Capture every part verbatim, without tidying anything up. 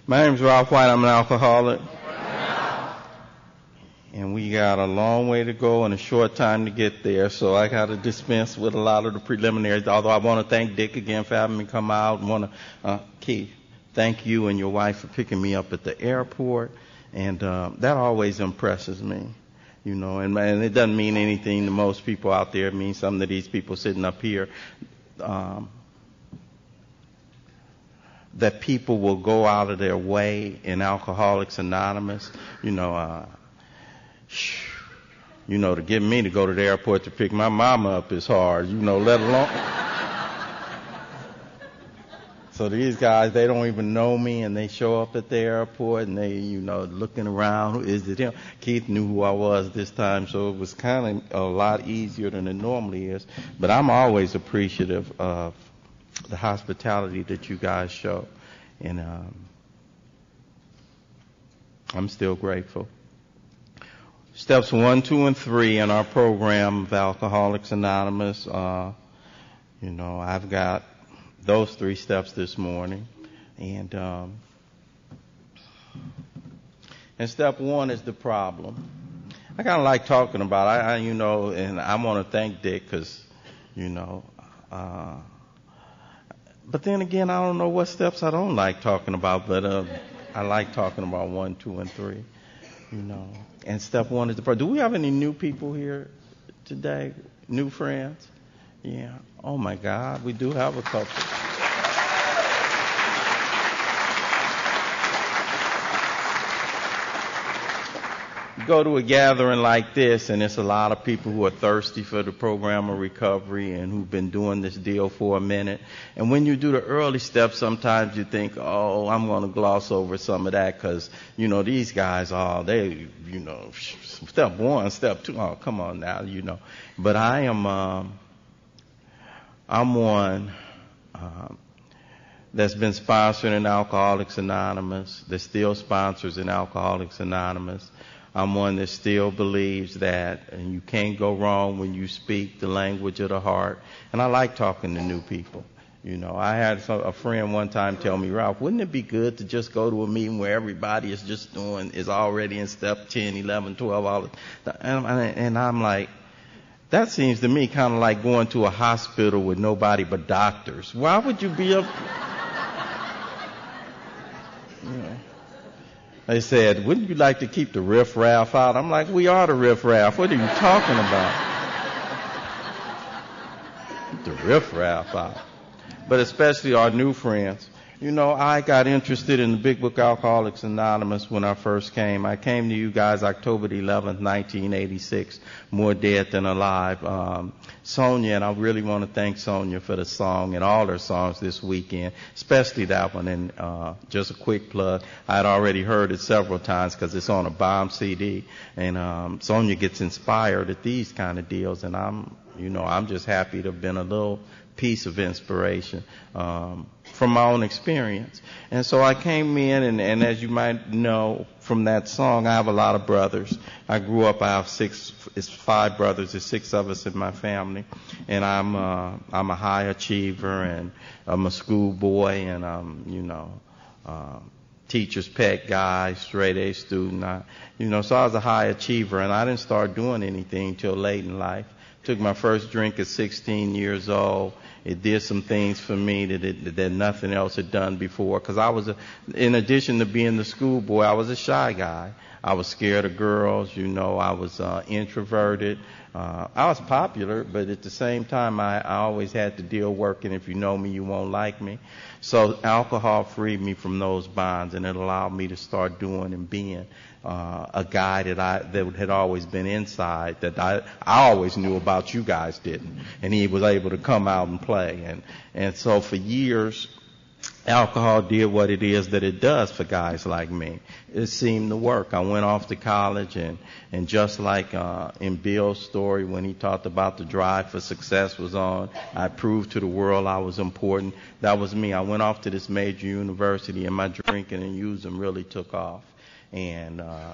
My name is Ralph White. I'm an alcoholic. And we got a long way to go and a short time to get there, so I got to dispense with a lot of the preliminaries, although I want to thank Dick again for having me come out, and want to, uh, Keith, thank you and your wife for picking me up at the airport, and uh, that always impresses me, you know, and, and it doesn't mean anything to most people out there. It means something to these people sitting up here, um, that people will go out of their way in Alcoholics Anonymous, you know, uh, You know, to get me to go to the airport to pick my mama up is hard, you know, let alone. So these guys, they don't even know me, and they show up at the airport, and they, you know, looking around. Is it him? Keith knew who I was this time, so it was kind of a lot easier than it normally is. But I'm always appreciative of the hospitality that you guys show, and um, I'm still grateful. Steps one, two, and three in our program of Alcoholics Anonymous. Uh, you know, I've got those three steps this morning. And, um, and step one is the problem. I kind of like talking about it, I, I, you know, and I want to thank Dick because, you know, uh, but then again, I don't know what steps I don't like talking about, but uh, I like talking about one, two, and three, you know. And step one is the problem. Do we have any new people here today? New friends? Yeah. Oh, my God. We do have a couple. You go to a gathering like this, and it's a lot of people who are thirsty for the program of recovery and who've been doing this deal for a minute. And when you do the early steps, sometimes you think, oh, I'm going to gloss over some of that because, you know, these guys, oh, they, you know, step one, step two, oh, come on now, you know. But I am, um, I'm one um, that's been sponsored in Alcoholics Anonymous, that still sponsors in Alcoholics Anonymous. I'm one that still believes that and you can't go wrong when you speak the language of the heart. And I like talking to new people. You know, I had some, a friend one time tell me, Ralph, wouldn't it be good to just go to a meeting where everybody is just doing, is already in step ten, eleven, twelve, all the, and, and I'm like, that seems to me kind of like going to a hospital with nobody but doctors. Why would you be up? You know. They said, wouldn't you like to keep the riff-raff out? I'm like, we are the riff-raff. What are you talking about? Keep the riff-raff out. But especially our new friends. You know, I got interested in the Big Book Alcoholics Anonymous when I first came. I came to you guys October the eleventh, nineteen eighty-six, more dead than alive. Um, Sonia, and I really want to thank Sonia for the song and all her songs this weekend, especially that one. And uh, just a quick plug, I had already heard it several times because it's on a bomb C D. And um, Sonia gets inspired at these kind of deals, and I'm, you know, I'm just happy to have been a little piece of inspiration um, from my own experience. And so I came in, and, and as you might know from that song, I have a lot of brothers. I grew up, I have six, it's five brothers, there's six of us in my family, and I'm uh, I'm a high achiever, and I'm a schoolboy, and I'm, you know, uh, teacher's pet guy, straight A student. I, you know, so I was a high achiever, and I didn't start doing anything till late in life. Took my first drink at sixteen years old. It did some things for me that it, that nothing else had done before. Because I was, a, in addition to being the schoolboy, I was a shy guy. I was scared of girls. You know, I was uh, introverted. Uh, I was popular, but at the same time, I, I always had to deal working. If you know me, you won't like me. So alcohol freed me from those bonds, and it allowed me to start doing and being uh, a guy that I that had always been inside, that I I always knew about. You guys didn't, and he was able to come out and play. And and so for years, alcohol did what it is that it does for guys like me. It seemed to work. I went off to college, and, and just like uh, in Bill's story when he talked about the drive for success was on, I proved to the world I was important. That was me. I went off to this major university, and my drinking and using really took off. And uh,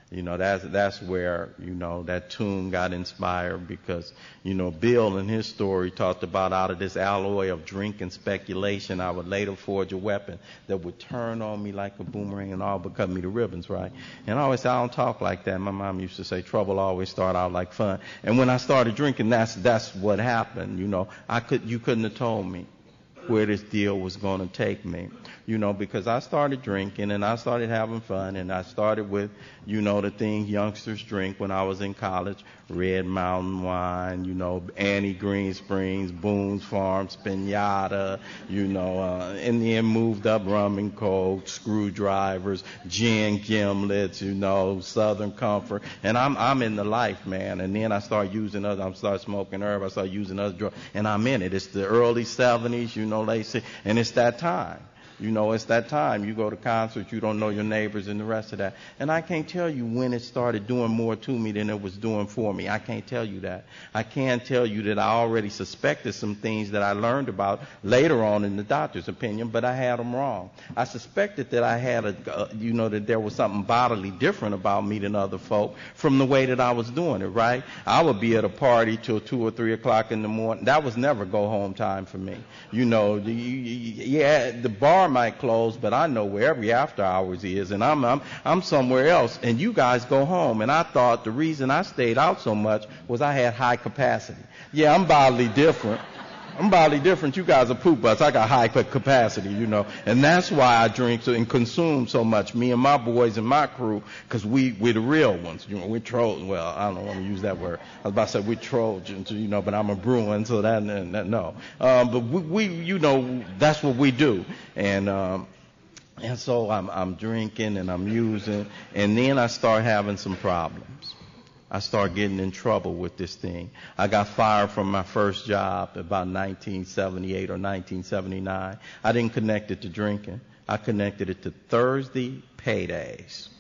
You know, that's, that's where, you know, that tune got inspired because, you know, Bill in his story talked about out of this alloy of drink and speculation, I would later forge a weapon that would turn on me like a boomerang and all but cut me to ribbons, right? And I always say, I don't talk like that. My mom used to say, trouble always start out like fun. And when I started drinking, that's, that's what happened, you know. I could, you couldn't have told me where this deal was going to take me, you know, because I started drinking and I started having fun and I started with, you know, the things youngsters drink when I was in college, Red Mountain wine, you know, Annie Green Springs, Boone's Farm, Pinata, you know, uh, and then moved up rum and coke, screwdrivers, gin gimlets, you know, Southern Comfort, and I'm I'm in the life, man. And then I start using other, I start smoking herb, I start using other drugs, and I'm in it. It's the early seventies, you know, they say, and it's that time. You know, it's that time. You go to concerts, you don't know your neighbors and the rest of that. And I can't tell you when it started doing more to me than it was doing for me. I can't tell you that. I can tell you that I already suspected some things that I learned about later on in the doctor's opinion, but I had them wrong. I suspected that I had a, uh, you know, that there was something bodily different about me than other folk from the way that I was doing it, right? I would be at a party till two or three o'clock in the morning. That was never go home time for me. You know, you, you, yeah, the bar might close, but I know where every after hours is, and I'm, I'm I'm somewhere else, and you guys go home. And I thought the reason I stayed out so much was I had high capacity. Yeah, I'm bodily different. I'm bodily different. You guys are poop butts. I got high capacity, you know, and that's why I drink so, and consume so much. Me and my boys and my crew, because we we're the real ones. You know, we're trolls. Well, I don't want to use that word. I was about to say we're Trojans, you know, but I'm a Bruin, so that, that, that no. Um, but we, we, you know, that's what we do, and. Um, And so I'm, I'm drinking and I'm using, and then I start having some problems. I start getting in trouble with this thing. I got fired from my first job about nineteen seventy-eight or nineteen seventy-nine. I didn't connect it to drinking. I connected it to Thursday paydays.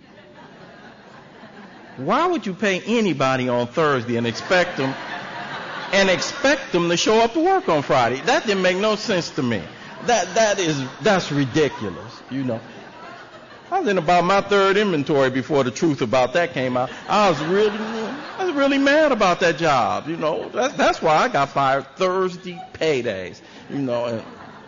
Why would you pay anybody on Thursday and expect them and expect them to show up to work on Friday? That didn't make no sense to me. That that is that's ridiculous, you know. I was in about my third inventory before the truth about that came out. I was really I was really mad about that job, you know. That's that's why I got fired. Thursday paydays, you know. And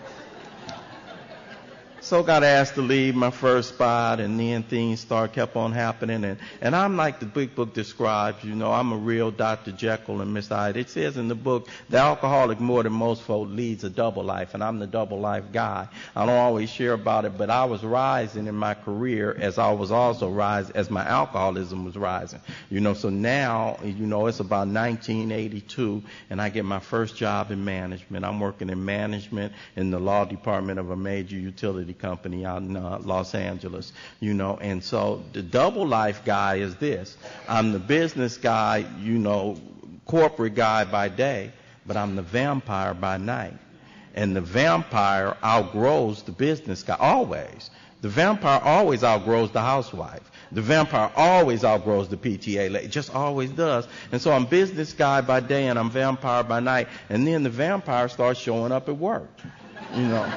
so got asked to leave my first spot, and then things start kept on happening, and and I'm like the big book describes, you know, I'm a real Doctor Jekyll and Mister Hyde. It says in the book, the alcoholic more than most folk leads a double life, and I'm the double life guy. I don't always share about it, but I was rising in my career as I was also rising as my alcoholism was rising, you know. So now, you know, it's about nineteen eighty-two, and I get my first job in management. I'm working in management in the law department of a major utility company out in uh, Los Angeles, you know. And so the double life guy is this. I'm the business guy, you know, corporate guy by day, but I'm the vampire by night. And the vampire outgrows the business guy, always. The vampire always outgrows the housewife. The vampire always outgrows the P T A lady. It just always does. And so I'm business guy by day and I'm vampire by night. And then the vampire starts showing up at work, you know.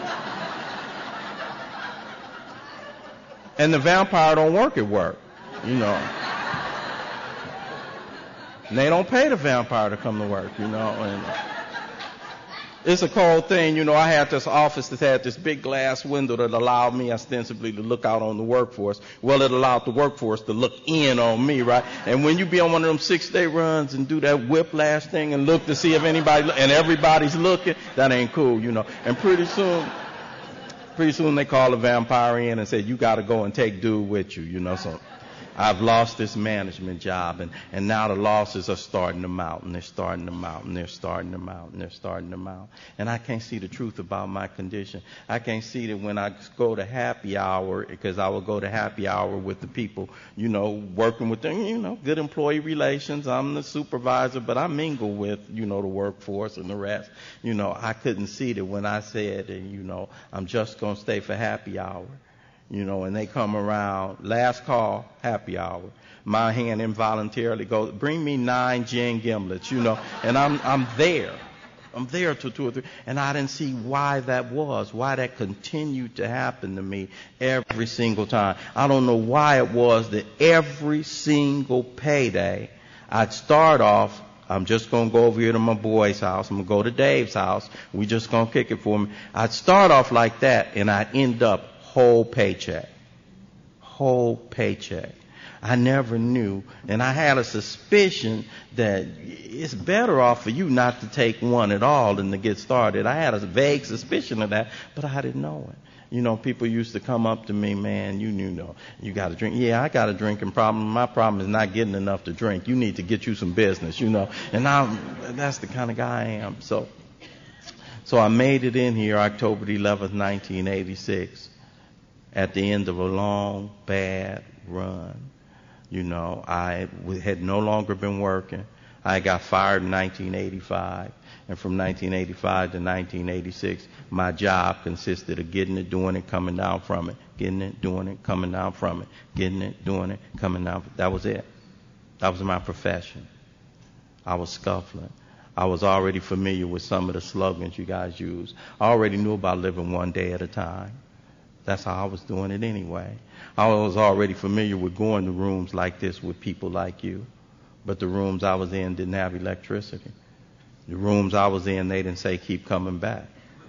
And the vampire don't work at work, you know. And they don't pay the vampire to come to work, you know. And it's a cold thing, you know. I had this office that had this big glass window that allowed me ostensibly to look out on the workforce. Well, it allowed the workforce to look in on me, right? And when you be on one of them six-day runs and do that whiplash thing and look to see if anybody, and everybody's looking, that ain't cool, you know. And pretty soon... Pretty soon they call the vampire in and say, you got to go and take dude with you, you know. So I've lost this management job, and, and now the losses are starting to mount, and they're starting to mount, and they're starting to mount, and they're starting to mount. And I can't see the truth about my condition. I can't see that when I go to happy hour, because I will go to happy hour with the people, you know, working with them, you know, good employee relations. I'm the supervisor, but I mingle with, you know, the workforce and the rest. You know, I couldn't see that when I said, you know, I'm just going to stay for happy hour. You know, and they come around, last call, happy hour. My hand involuntarily goes, bring me nine gin gimlets, you know, and I'm I'm there. I'm there till two or three. And I didn't see why that was, why that continued to happen to me every single time. I don't know why it was that every single payday, I'd start off, I'm just going to go over here to my boy's house. I'm going to go to Dave's house. We just going to kick it for me. I'd start off like that, and I'd end up whole paycheck. Whole paycheck. I never knew, and I had a suspicion that it's better off for you not to take one at all than to get started. I had a vague suspicion of that, but I didn't know it. You know, people used to come up to me, man, you knew, no, you got to drink. Yeah, I got a drinking problem. My problem is not getting enough to drink. You need to get you some business, you know. And I'm, that's the kind of guy I am. So, so I made it in here October the eleventh, nineteen eighty-six, at the end of a long, bad run. You know, I had no longer been working. I got fired in nineteen eighty-five. And from nineteen eighty-five to nineteen eighty-six, my job consisted of getting it, doing it, coming down from it, getting it, doing it, coming down from it, getting it, doing it, coming down. That was it. That was my profession. I was scuffling. I was already familiar with some of the slogans you guys use. I already knew about living one day at a time. That's how I was doing it anyway. I was already familiar with going to rooms like this with people like you. But the rooms I was in didn't have electricity. The rooms I was in, they didn't say keep coming back.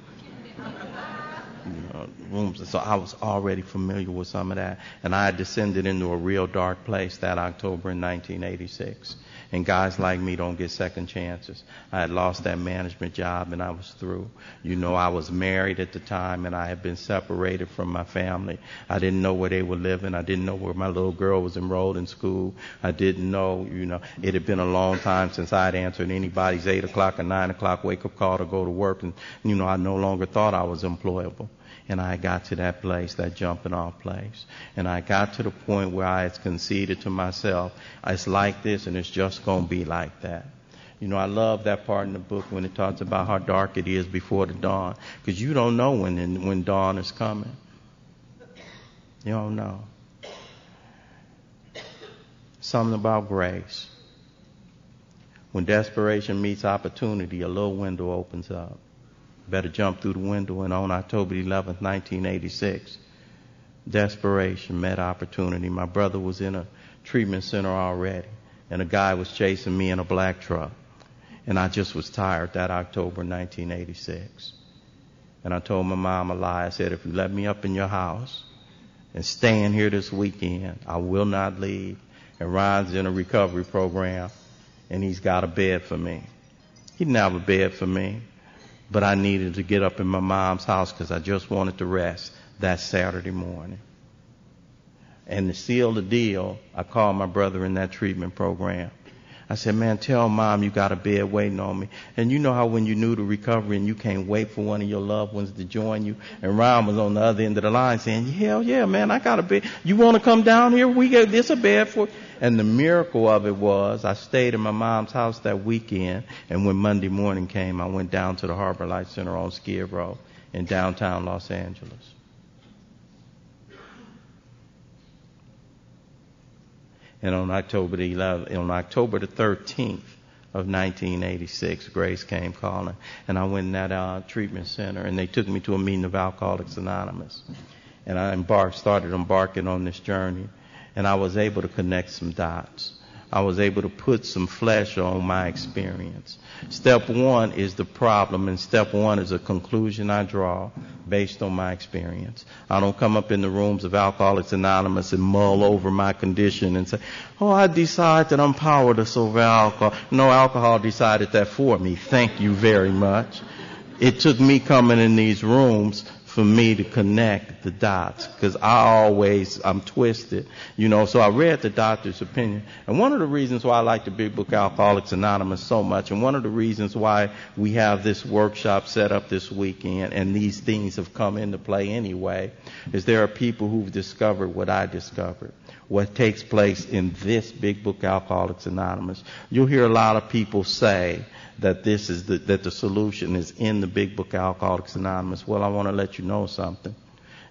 You know, rooms. So I was already familiar with some of that. And I had descended into a real dark place that October in nineteen eighty-six. And guys like me don't get second chances. I had lost that management job and I was through. You know, I was married at the time and I had been separated from my family. I didn't know where they were living. I didn't know where my little girl was enrolled in school. I didn't know, you know, it had been a long time since I had answered anybody's eight o'clock or nine o'clock wake up call to go to work. And, you know, I no longer thought I was employable. And I got to that place, that jumping off place. And I got to the point where I had conceded to myself, it's like this and it's just going to be like that. You know, I love that part in the book when it talks about how dark it is before the dawn. Because you don't know when, when dawn is coming. You don't know. Something about grace. When desperation meets opportunity, a little window opens up. Better jump through the window. And on October eleventh, nineteen eighty-six, desperation met opportunity. My brother was in a treatment center already, and a guy was chasing me in a black truck. And I just was tired that October nineteen eighty-six. And I told my mom a lie. I said, if you let me up in your house and stay in here this weekend, I will not leave. And Ron's in a recovery program, and he's got a bed for me. He didn't have a bed for me. But I needed to get up in my mom's house because I just wanted to rest that Saturday morning. And to seal the deal, I called my brother in that treatment program. I said, man, tell mom you got a bed waiting on me. And you know how when you're new to recovery and you can't wait for one of your loved ones to join you. And Ron was on the other end of the line saying, hell yeah, man, I got a bed. You want to come down here? We got this a bed for you. And the miracle of it was I stayed in my mom's house that weekend. And when Monday morning came, I went down to the Harbor Light Center on Skid Row in downtown Los Angeles. And on October the eleventh, on October the thirteenth of nineteen eighty-six, Grace came calling, and I went in that uh, treatment center, and they took me to a meeting of Alcoholics Anonymous, and I embarked, started embarking on this journey, and I was able to connect some dots. I was able to put some flesh on my experience. Step one is the problem, and step one is a conclusion I draw based on my experience. I don't come up in the rooms of Alcoholics Anonymous and mull over my condition and say, oh, I decide that I'm powerless over alcohol. No, alcohol decided that for me. Thank you very much. It took me coming in these rooms for me to connect the dots, because I always, I'm twisted, you know, so I read the doctor's opinion. And one of the reasons why I like the Big Book Alcoholics Anonymous so much, and one of the reasons why we have this workshop set up this weekend, and these things have come into play anyway, is there are people who've discovered what I discovered, what takes place in this Big Book Alcoholics Anonymous. You'll hear a lot of people say that this is the, that the solution is in the Big Book Alcoholics Anonymous. Well, I want to let you know something.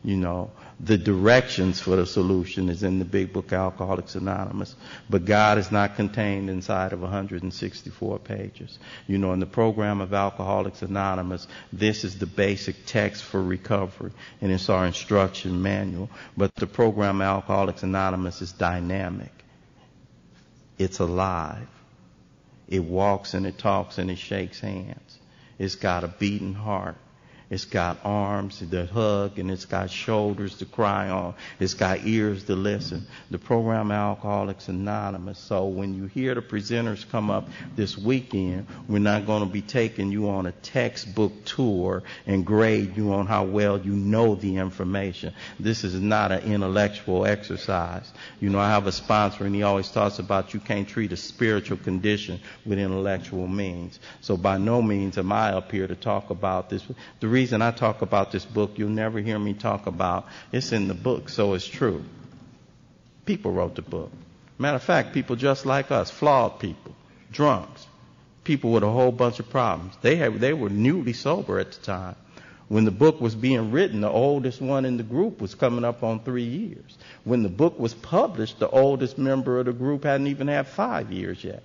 You know, the directions for the solution is in the big book Alcoholics Anonymous, but God is not contained inside of one hundred sixty-four pages. You know, in the program of Alcoholics Anonymous, this is the basic text for recovery, and it's our instruction manual. But the program Alcoholics Anonymous is dynamic. It's alive. It walks and it talks and it shakes hands. It's got a beating heart. It's got arms that hug, and it's got shoulders to cry on. It's got ears to listen. The program Alcoholics Anonymous. So when you hear the presenters come up this weekend, we're not going to be taking you on a textbook tour and grade you on how well you know the information. This is not an intellectual exercise. You know, I have a sponsor, and he always talks about you can't treat a spiritual condition with intellectual means. So by no means am I up here to talk about this. The reason I talk about this book, you'll never hear me talk about. It's in the book, so it's true. People wrote the book. Matter of fact, people just like us, flawed people, drunks, people with a whole bunch of problems. They had, they were newly sober at the time. When the book was being written, the oldest one in the group was coming up on three years. When the book was published, the oldest member of the group hadn't even had five years yet.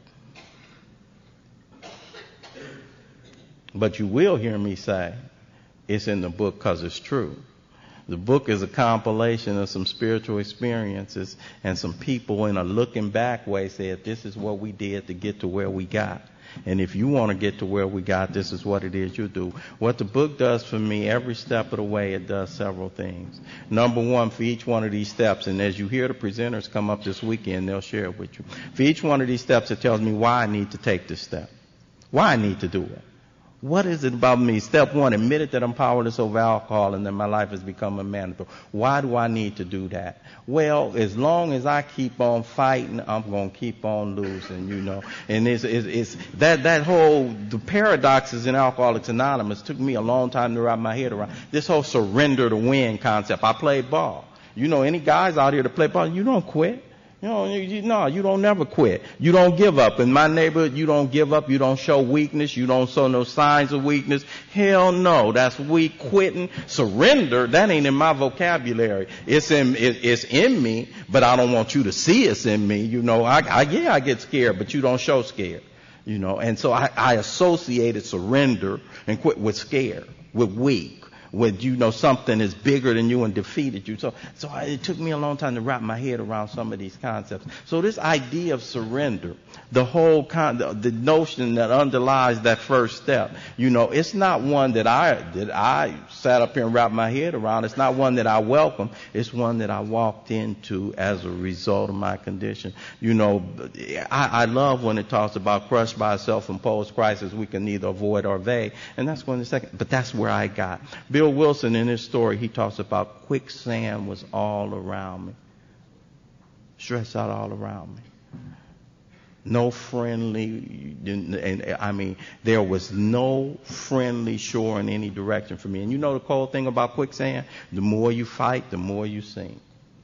But you will hear me say, it's in the book because it's true. The book is a compilation of some spiritual experiences, and some people in a looking back way said, this is what we did to get to where we got. And if you want to get to where we got, this is what it is you do. What the book does for me, every step of the way, it does several things. Number one, for each one of these steps, and as you hear the presenters come up this weekend, they'll share it with you. For each one of these steps, it tells me why I need to take this step, why I need to do it. What is it about me? Step one, admitted that I'm powerless over alcohol and that my life has become unmanageable. Why do I need to do that? Well, as long as I keep on fighting, I'm going to keep on losing, you know. And it's, it's, it's that, that whole, the paradoxes in Alcoholics Anonymous took me a long time to wrap my head around. This whole surrender to win concept. I played ball. You know, any guys out here that play ball, you don't quit. You know, you, you, no, you don't never quit. You don't give up. In my neighborhood, you don't give up. You don't show weakness. You don't show no signs of weakness. Hell no. That's weak quitting. Surrender, that ain't in my vocabulary. It's in, it, it's in me, but I don't want you to see it's in me. You know, I, I yeah, I get scared, but you don't show scared. You know, and so I, I associated surrender and quit with scared, with weak. When you know something is bigger than you and defeated you. So, so I, it took me a long time to wrap my head around some of these concepts. So this idea of surrender, the whole con, the, the notion that underlies that first step, you know, it's not one that I that I sat up here and wrapped my head around. It's not one that I welcome. It's one that I walked into as a result of my condition. You know, I, I love when it talks about crushed by a self-imposed crisis we can neither avoid or evade, and that's one of the second. But that's where I got. Bill Wilson, in his story, he talks about quicksand was all around me. Stretched out all around me. No friendly, and I mean, there was no friendly shore in any direction for me. And you know the cold thing about quicksand? The more you fight, the more you sink.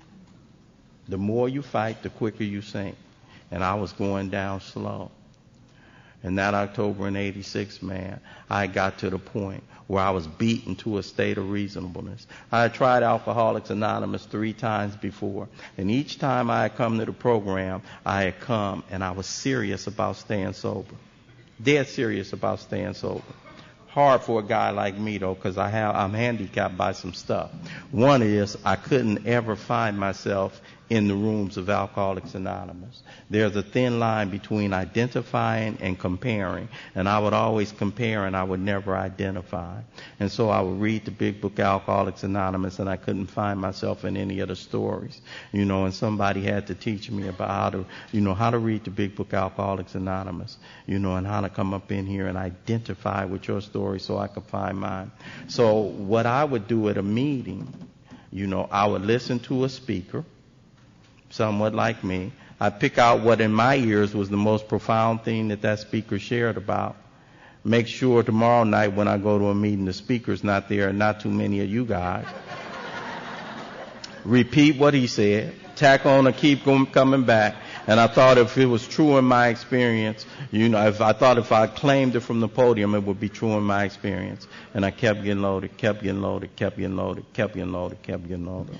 The more you fight, the quicker you sink. And I was going down slow. And that October in eighty-six, man, I got to the point where I was beaten to a state of reasonableness. I had tried Alcoholics Anonymous three times before. And each time I had come to the program, I had come and I was serious about staying sober. Dead serious about staying sober. Hard for a guy like me, though, because I have, I'm handicapped by some stuff. One is I couldn't ever find myself in the rooms of Alcoholics Anonymous. There's a thin line between identifying and comparing, and I would always compare and I would never identify. And so I would read the big book Alcoholics Anonymous, and I couldn't find myself in any of the stories, you know, and somebody had to teach me about how to, you know, how to read the big book Alcoholics Anonymous, you know, and how to come up in here and identify with your story so I could find mine. So what I would do at a meeting, you know, I would listen to a speaker, somewhat like me. I pick out what in my ears was the most profound thing that that speaker shared about. Make sure tomorrow night when I go to a meeting, the speaker's not there and not too many of you guys. Repeat what he said. Tack on and keep coming back. And I thought if it was true in my experience, you know, if I thought if I claimed it from the podium, it would be true in my experience. And I kept getting loaded, kept getting loaded, kept getting loaded, kept getting loaded, kept getting loaded.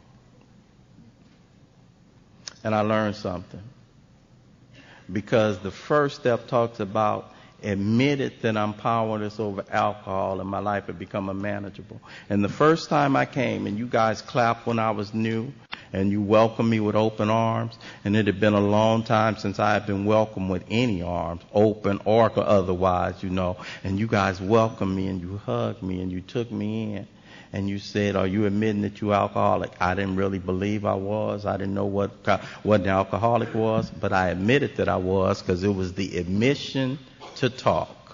And I learned something. Because the first step talks about admitted that I'm powerless over alcohol and my life had become unmanageable. And the first time I came, and you guys clapped when I was new, and you welcomed me with open arms, and it had been a long time since I had been welcomed with any arms, open or otherwise, you know, and you guys welcomed me and you hugged me and you took me in. And you said, are you admitting that you're alcoholic? I didn't really believe I was. I didn't know what, what an alcoholic was, but I admitted that I was because it was the admission to talk.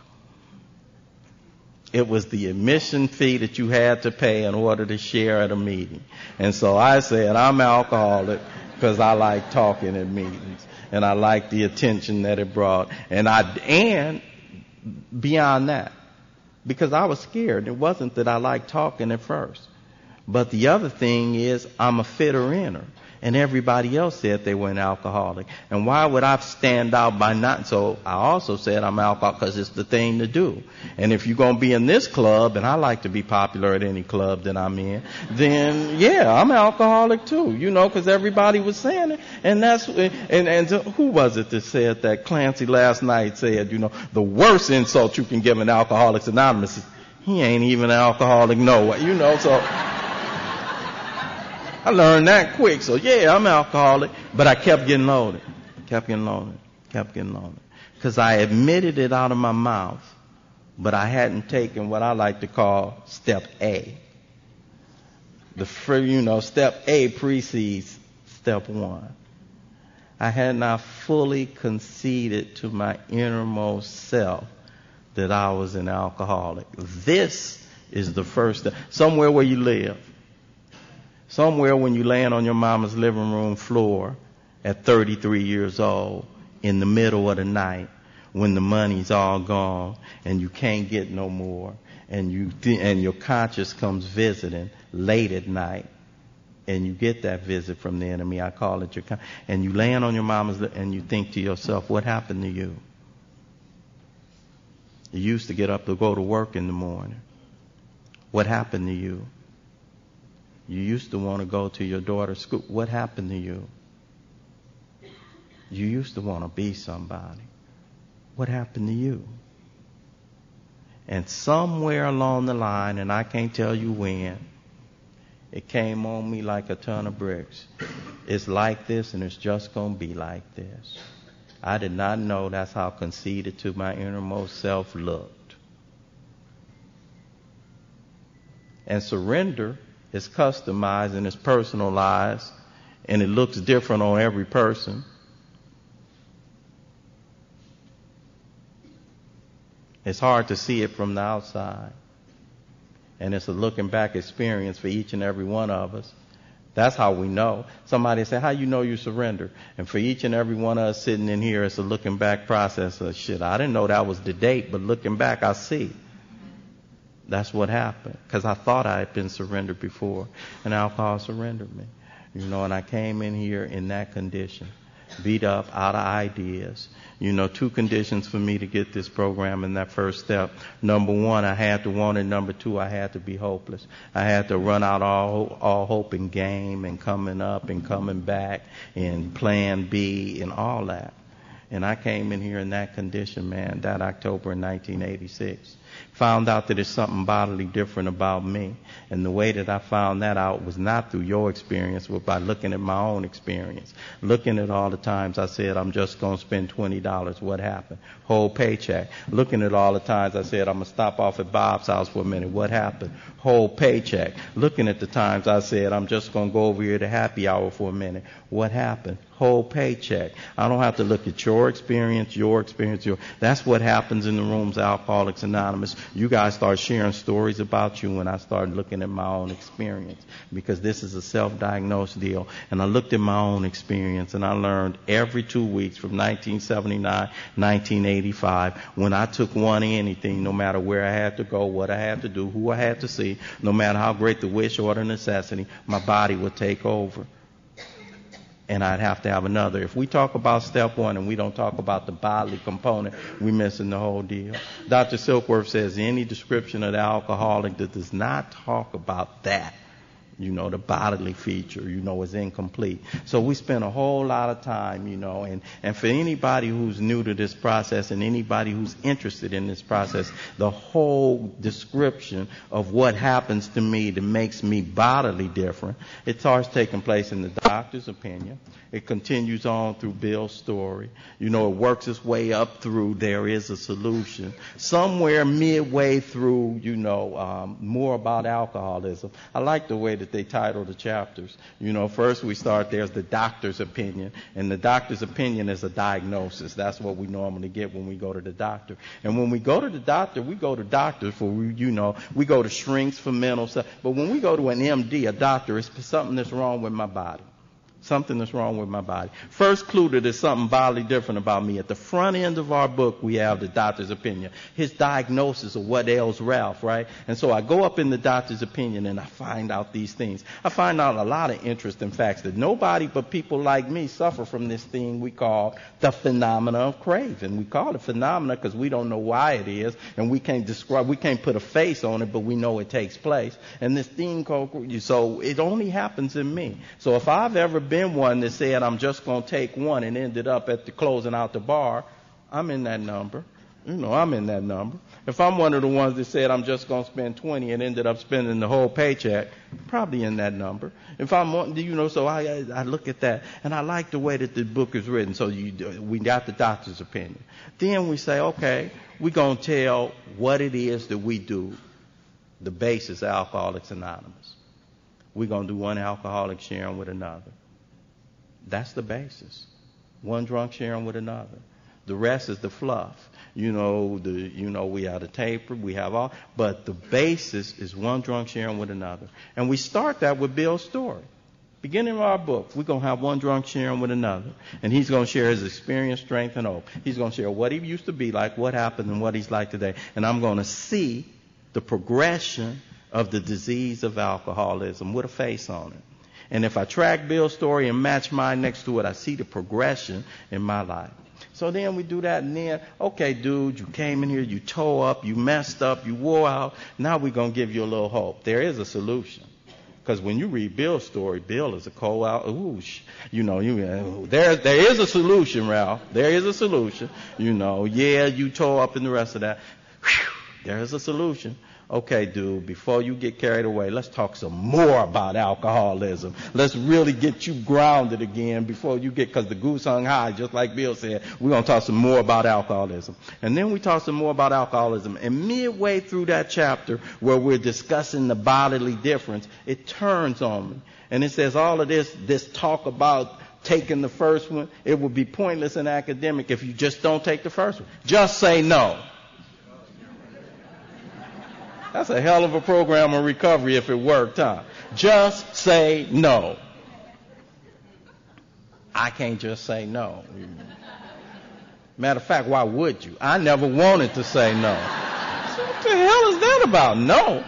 It was the admission fee that you had to pay in order to share at a meeting. And so I said, I'm alcoholic because I like talking at meetings and I like the attention that it brought. And I, and beyond that, because I was scared. It wasn't that I liked talking at first. But the other thing is I'm a fitter inner. And everybody else said they were an alcoholic. And why would I stand out by not? So I also said I'm alcoholic because it's the thing to do. And if you're going to be in this club, and I like to be popular at any club that I'm in, then yeah, I'm alcoholic too, you know, because everybody was saying it. And that's, and, and who was it that said that? Clancy last night said, you know, the worst insult you can give an Alcoholics Anonymous is, he ain't even an alcoholic, no way, you know, so. I learned that quick. So yeah, I'm alcoholic, but I kept getting loaded, kept getting loaded, kept getting loaded. Because I admitted it out of my mouth, but I hadn't taken what I like to call step A. The, you know, step A precedes step one. I had not fully conceded to my innermost self that I was an alcoholic. This is the first step. Somewhere where you live. Somewhere when you land on your mama's living room floor at thirty-three years old in the middle of the night when the money's all gone and you can't get no more and you th- and your conscience comes visiting late at night and you get that visit from the enemy. I call it your con- and you land on your mama's li- and you think to yourself, what happened to you? You used to get up to go to work in the morning. What happened to you? You used to want to go to your daughter's school. What happened to you? You used to want to be somebody. What happened to you? And somewhere along the line, and I can't tell you when, it came on me like a ton of bricks. It's like this and it's just going to be like this. I did not know that's how conceited to my innermost self looked. And surrender is customized and it's personalized and it looks different on every person. It's hard to see it from the outside. And it's a looking back experience for each and every one of us. That's how we know. Somebody say, how you know you surrender? And for each and every one of us sitting in here, it's a looking back process of shit. I didn't know that was the date, but looking back, I see. That's what happened. Because I thought I had been surrendered before. And alcohol surrendered me. You know, and I came in here in that condition. Beat up, out of ideas. You know, two conditions for me to get this program in that first step. Number one, I had to want it. Number two, I had to be hopeless. I had to run out all, all hope and game and coming up and coming back and plan B and all that. And I came in here in that condition, man, that October in nineteen eighty-six. Found out that there's something bodily different about me. And the way that I found that out was not through your experience, but by looking at my own experience. Looking at all the times I said, I'm just going to spend twenty dollars. What happened? Whole paycheck. Looking at all the times I said, I'm going to stop off at Bob's house for a minute. What happened? Whole paycheck. Looking at the times I said, I'm just going to go over here to happy hour for a minute. What happened? Whole paycheck. I don't have to look at your experience, your experience, your. That's what happens in the rooms of Alcoholics Anonymous. You guys start sharing stories about you when I started looking at my own experience, because this is a self-diagnosed deal. And I looked at my own experience and I learned every two weeks from nineteen seventy-nine, nineteen eighty-five, when I took one anything, no matter where I had to go, what I had to do, who I had to see, no matter how great the wish or the necessity, my body would take over. and I'd have to have another. If we talk about step one and we don't talk about the bodily component, we're missing the whole deal. Doctor Silkworth says any description of the alcoholic that does not talk about that, you know, the bodily feature, you know, is incomplete. So we spend a whole lot of time, you know, and, and for anybody who's new to this process and anybody who's interested in this process, the whole description of what happens to me that makes me bodily different, it starts taking place in the doctor's opinion. It continues on through Bill's story. You know, it works its way up through there is a solution. Somewhere midway through, you know, um, more about alcoholism. I like the way that they title the chapters. You know, first we start, there's the doctor's opinion, and the doctor's opinion is a diagnosis. That's what we normally get when we go to the doctor. And when we go to the doctor, we go to doctors for, you know, we go to shrinks for mental stuff. But when we go to an M D, a doctor, it's something that's wrong with my body. Something that's wrong with my body. First clue that there's something bodily different about me. At the front end of our book, we have the doctor's opinion. His diagnosis of what ails Ralph, right? And so I go up in the doctor's opinion and I find out these things. I find out a lot of interesting facts that nobody but people like me suffer from this thing we call the phenomena of craving. We call it phenomena because we don't know why it is and we can't describe, we can't put a face on it, but we know it takes place. And this thing called, so it only happens in me. So if I've ever been one that said I'm just going to take one and ended up at the closing out the bar, I'm in that number. You know, I'm in that number. If I'm one of the ones that said I'm just going to spend twenty and ended up spending the whole paycheck, probably in that number. If I'm, you know, so I I look at that and I like the way that the book is written. So you, we got the doctor's opinion. Then we say, okay, we're going to tell what it is that we do. The basis of Alcoholics Anonymous. We're going to do one alcoholic sharing with another. That's the basis. One drunk sharing with another. The rest is the fluff. You know, the you know, we have the taper, we have all, but the basis is one drunk sharing with another. And we start that with Bill's story. Beginning of our book, we're going to have one drunk sharing with another. And he's going to share his experience, strength, and hope. He's going to share what he used to be like, what happened, and what he's like today. And I'm going to see the progression of the disease of alcoholism with a face on it. And if I track Bill's story and match mine next to it, I see the progression in my life. So then we do that, and then, okay, dude, you came in here, you tore up, you messed up, you wore out. Now we're going to give you a little hope. There is a solution. Because when you read Bill's story, Bill is a cold out, ooh, you know, you, there, there is a solution, Ralph. There is a solution. You know, yeah, you tore up and the rest of that. Whew, there is a solution. Okay, dude, before you get carried away, let's talk some more about alcoholism. Let's really get you grounded again before you get, because the goose hung high, just like Bill said. We're going to talk some more about alcoholism. And then we talk some more about alcoholism. And midway through that chapter where we're discussing the bodily difference, it turns on me. And it says all of this, this talk about taking the first one, it would be pointless and academic if you just don't take the first one. Just say no. That's a hell of a program of recovery if it worked, huh? Just say no. I can't just say no. Matter of fact, why would you? I never wanted to say no. So what the hell is that about? No.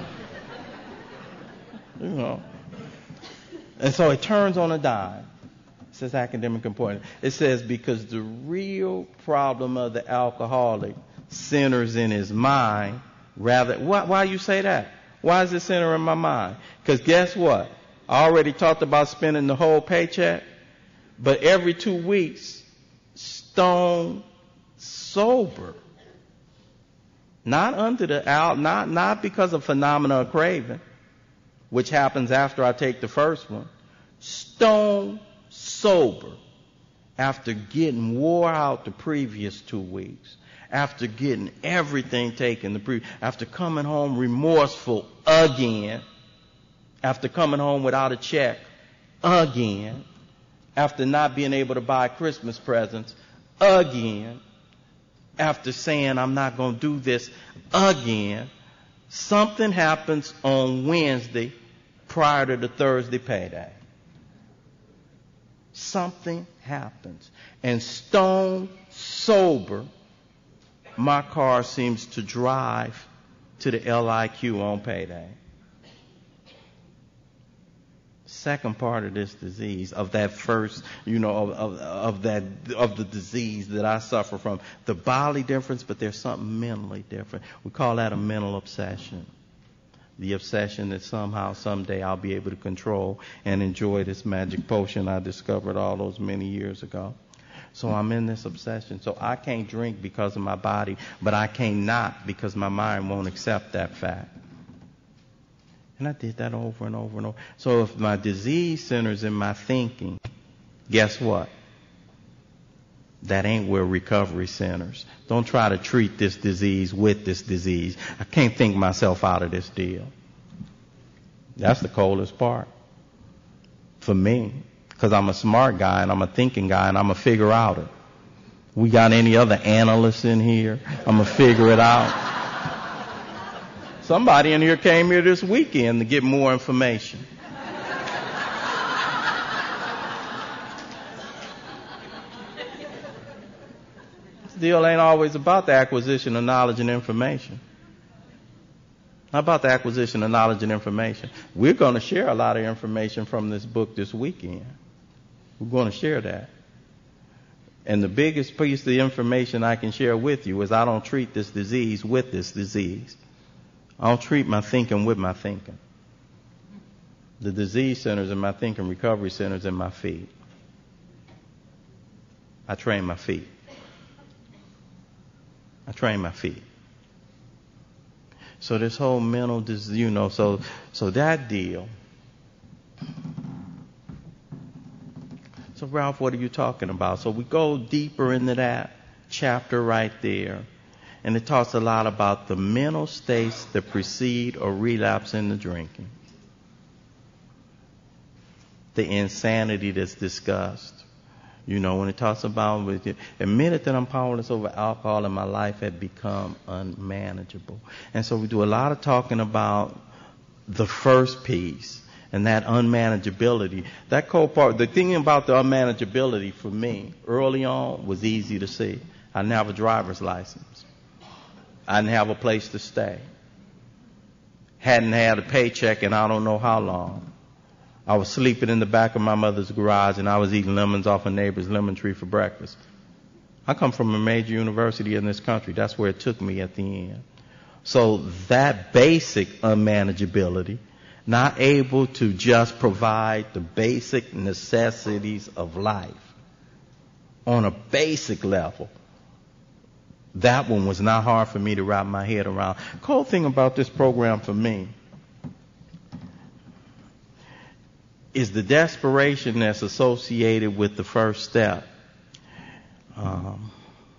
You know. And so it turns on a dime. It says academic importance. It says because the real problem of the alcoholic centers in his mind. Rather, why, why you say that? Why is it center in my mind? Because guess what? I already talked about spending the whole paycheck, but every two weeks, stone sober. Not under the out, not not because of phenomena of craving, which happens after I take the first one. Stone sober after getting wore out the previous two weeks. After getting everything taken, the pre- after coming home remorseful again, after coming home without a check again, after not being able to buy Christmas presents again, after saying I'm not going to do this again, something happens on Wednesday prior to the Thursday payday. Something happens. And stone sober, my car seems to drive to the L I Q on payday. second part of this disease, of that first, you know, of, of, of that, of the disease that I suffer from. The bodily difference, but there's something mentally different. We call that a mental obsession. The obsession that somehow, someday I'll be able to control and enjoy this magic potion I discovered all those many years ago. So I'm in this obsession. So I can't drink because of my body, but I can't not because my mind won't accept that fact. And I did that over and over and over. So if my disease centers in my thinking, guess what? That ain't where recovery centers. Don't try to treat this disease with this disease. I can't think myself out of this deal. That's the coldest part for me, because I'm a smart guy and I'm a thinking guy and I'm a figure outer. We got any other analysts in here? I'm going to figure it out. Somebody in here came here this weekend to get more information. Deal ain't always about the acquisition of knowledge and information. Not about the acquisition of knowledge and information. We're going to share a lot of information from this book this weekend. We're going to share that. And the biggest piece of the information I can share with you is I don't treat this disease with this disease. I don't treat my thinking with my thinking. The disease centers in my thinking, recovery centers in my feet. I train my feet. I train my feet. So this whole mental, you know, so so that deal. So Ralph, what are you talking about? So we go deeper into that chapter right there, and it talks a lot about the mental states that precede or relapse into drinking. The insanity that's discussed. You know, when it talks about, the minute that I'm powerless over alcohol and my life had become unmanageable. And so we do a lot of talking about the first piece and that unmanageability. That co-part, the thing about the unmanageability for me early on was easy to see. I didn't have a driver's license. I didn't have a place to stay. Hadn't had a paycheck in I don't know how long. I was sleeping in the back of my mother's garage and I was eating lemons off a neighbor's lemon tree for breakfast. I come from a major university in this country. That's where it took me at the end. So that basic unmanageability, not able to just provide the basic necessities of life on a basic level, that one was not hard for me to wrap my head around. The cool thing about this program for me is the desperation that's associated with the first step. Um,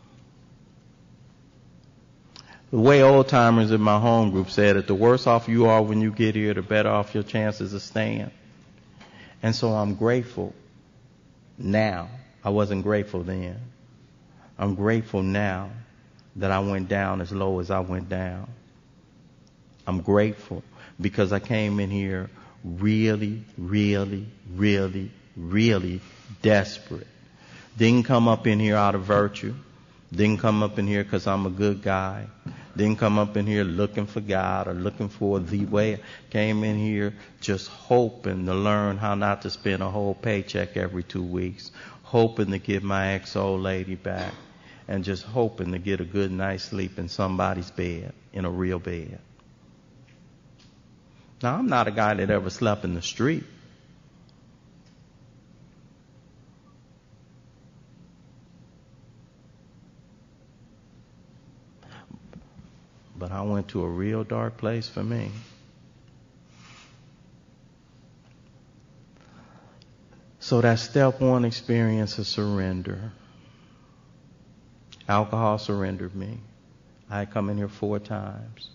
the way old timers in my home group said it, the worse off you are when you get here, the better off your chances of staying. And so I'm grateful now. I wasn't grateful then. I'm grateful now that I went down as low as I went down. I'm grateful because I came in here really, really, really, really desperate. Didn't come up in here out of virtue. Didn't come up in here because I'm a good guy. Didn't come up in here looking for God or looking for the way. Came in here just hoping to learn how not to spend a whole paycheck every two weeks. Hoping to get my ex-old lady back. And just hoping to get a good night's sleep in somebody's bed, in a real bed. Now, I'm not a guy that ever slept in the street. But I went to a real dark place for me. So that step one experience of surrender. Alcohol surrendered me. I had come in here four times.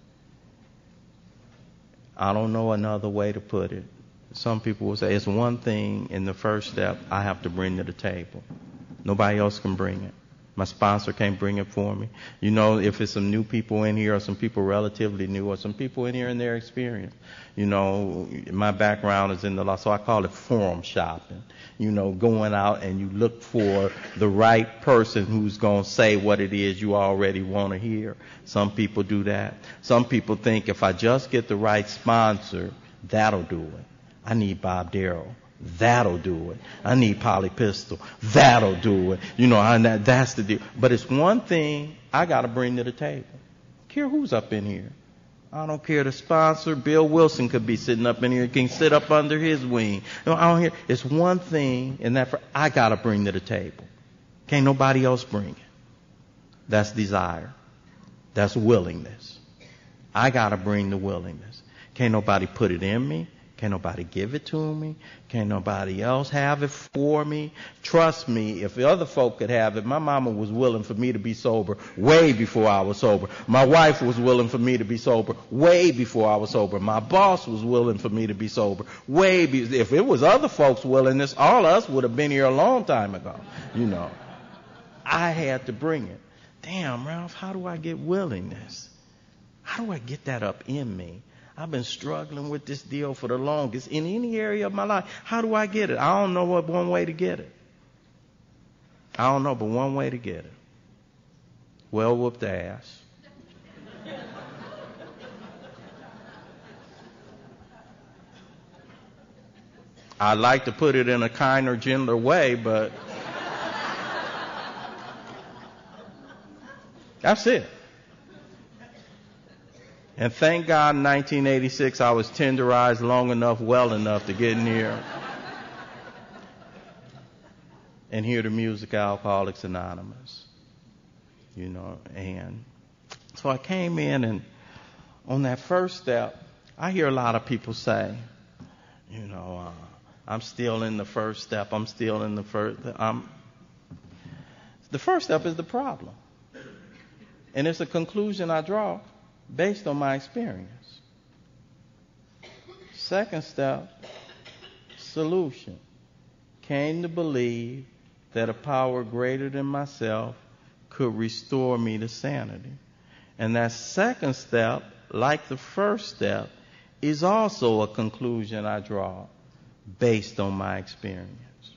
I don't know another way to put it. Some people will say it's one thing in the first step I have to bring to the table. Nobody else can bring it. My sponsor can't bring it for me. You know, if it's some new people in here or some people relatively new or some people in here in their experience. You know, my background is in the law, so I call it forum shopping. You know, going out and you look for the right person who's going to say what it is you already want to hear. Some people do that. Some people think if I just get the right sponsor, that'll do it. I need Bob Darrell. That'll do it. I need Polly Pistol. That'll do it. You know, I, that, that's the deal. But it's one thing I got to bring to the table. I don't care who's up in here. I don't care. The sponsor, Bill Wilson, could be sitting up in here. Can sit up under his wing. No, I don't hear. It's one thing, and that for, I got to bring to the table. Can't nobody else bring it. That's desire. That's willingness. I got to bring the willingness. Can't nobody put it in me. Can't nobody give it to me. Can't nobody else have it for me. Trust me, if the other folk could have it, my mama was willing for me to be sober way before I was sober. My wife was willing for me to be sober way before I was sober. My boss was willing for me to be sober way be- if it was other folks' willingness, all of us would have been here a long time ago. You know, I had to bring it. Damn, Ralph, how do I get willingness? How do I get that up in me? I've been struggling with this deal for the longest in any area of my life. How do I get it? I don't know what one way to get it. I don't know but one way to get it. Well whooped ass. I like to put it in a kinder, gentler way, but that's it. And thank God in nineteen eighty-six I was tenderized long enough, well enough to get in here and hear the music Alcoholics Anonymous. You know, and so I came in, and on that first step, I hear a lot of people say, you know, uh, I'm still in the first step. I'm still in the first. I'm, the first step is the problem. And it's a conclusion I draw based on my experience. Second step, solution. Came to believe that a power greater than myself could restore me to sanity. And that second step, like the first step, is also a conclusion I draw based on my experience.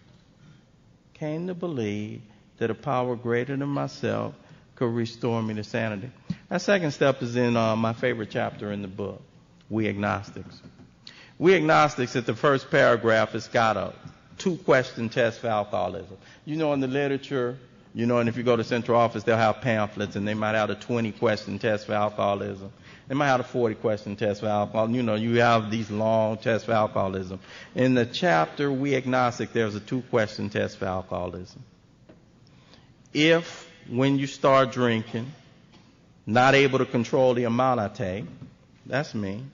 Came to believe that a power greater than myself could restore me to sanity. That second step is in uh, my favorite chapter in the book, We Agnostics. We Agnostics, at the first paragraph, it's got a two-question test for alcoholism. You know, in the literature, you know, and if you go to central office, they'll have pamphlets, and they might have a twenty-question test for alcoholism. They might have a forty-question test for alcoholism. You know, you have these long tests for alcoholism. In the chapter, We Agnostic, there's a two-question test for alcoholism. If, when you start drinking, not able to control the amount I take, that's me.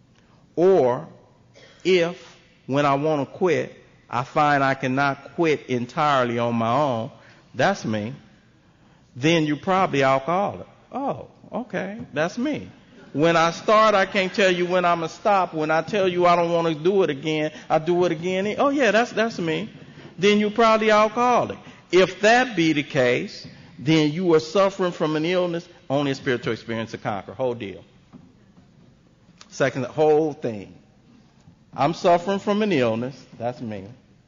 Or if, when I want to quit, I find I cannot quit entirely on my own, that's me. Then you're probably alcoholic. Oh, okay, that's me. When I start, I can't tell you when I'm going to stop. When I tell you I don't want to do it again, I do it again. Oh, yeah, that's that's me. Then you're probably alcoholic. If that be the case, then you are suffering from an illness, only a spiritual experience to conquer. Whole deal. Second, the whole thing. I'm suffering from an illness, that's me.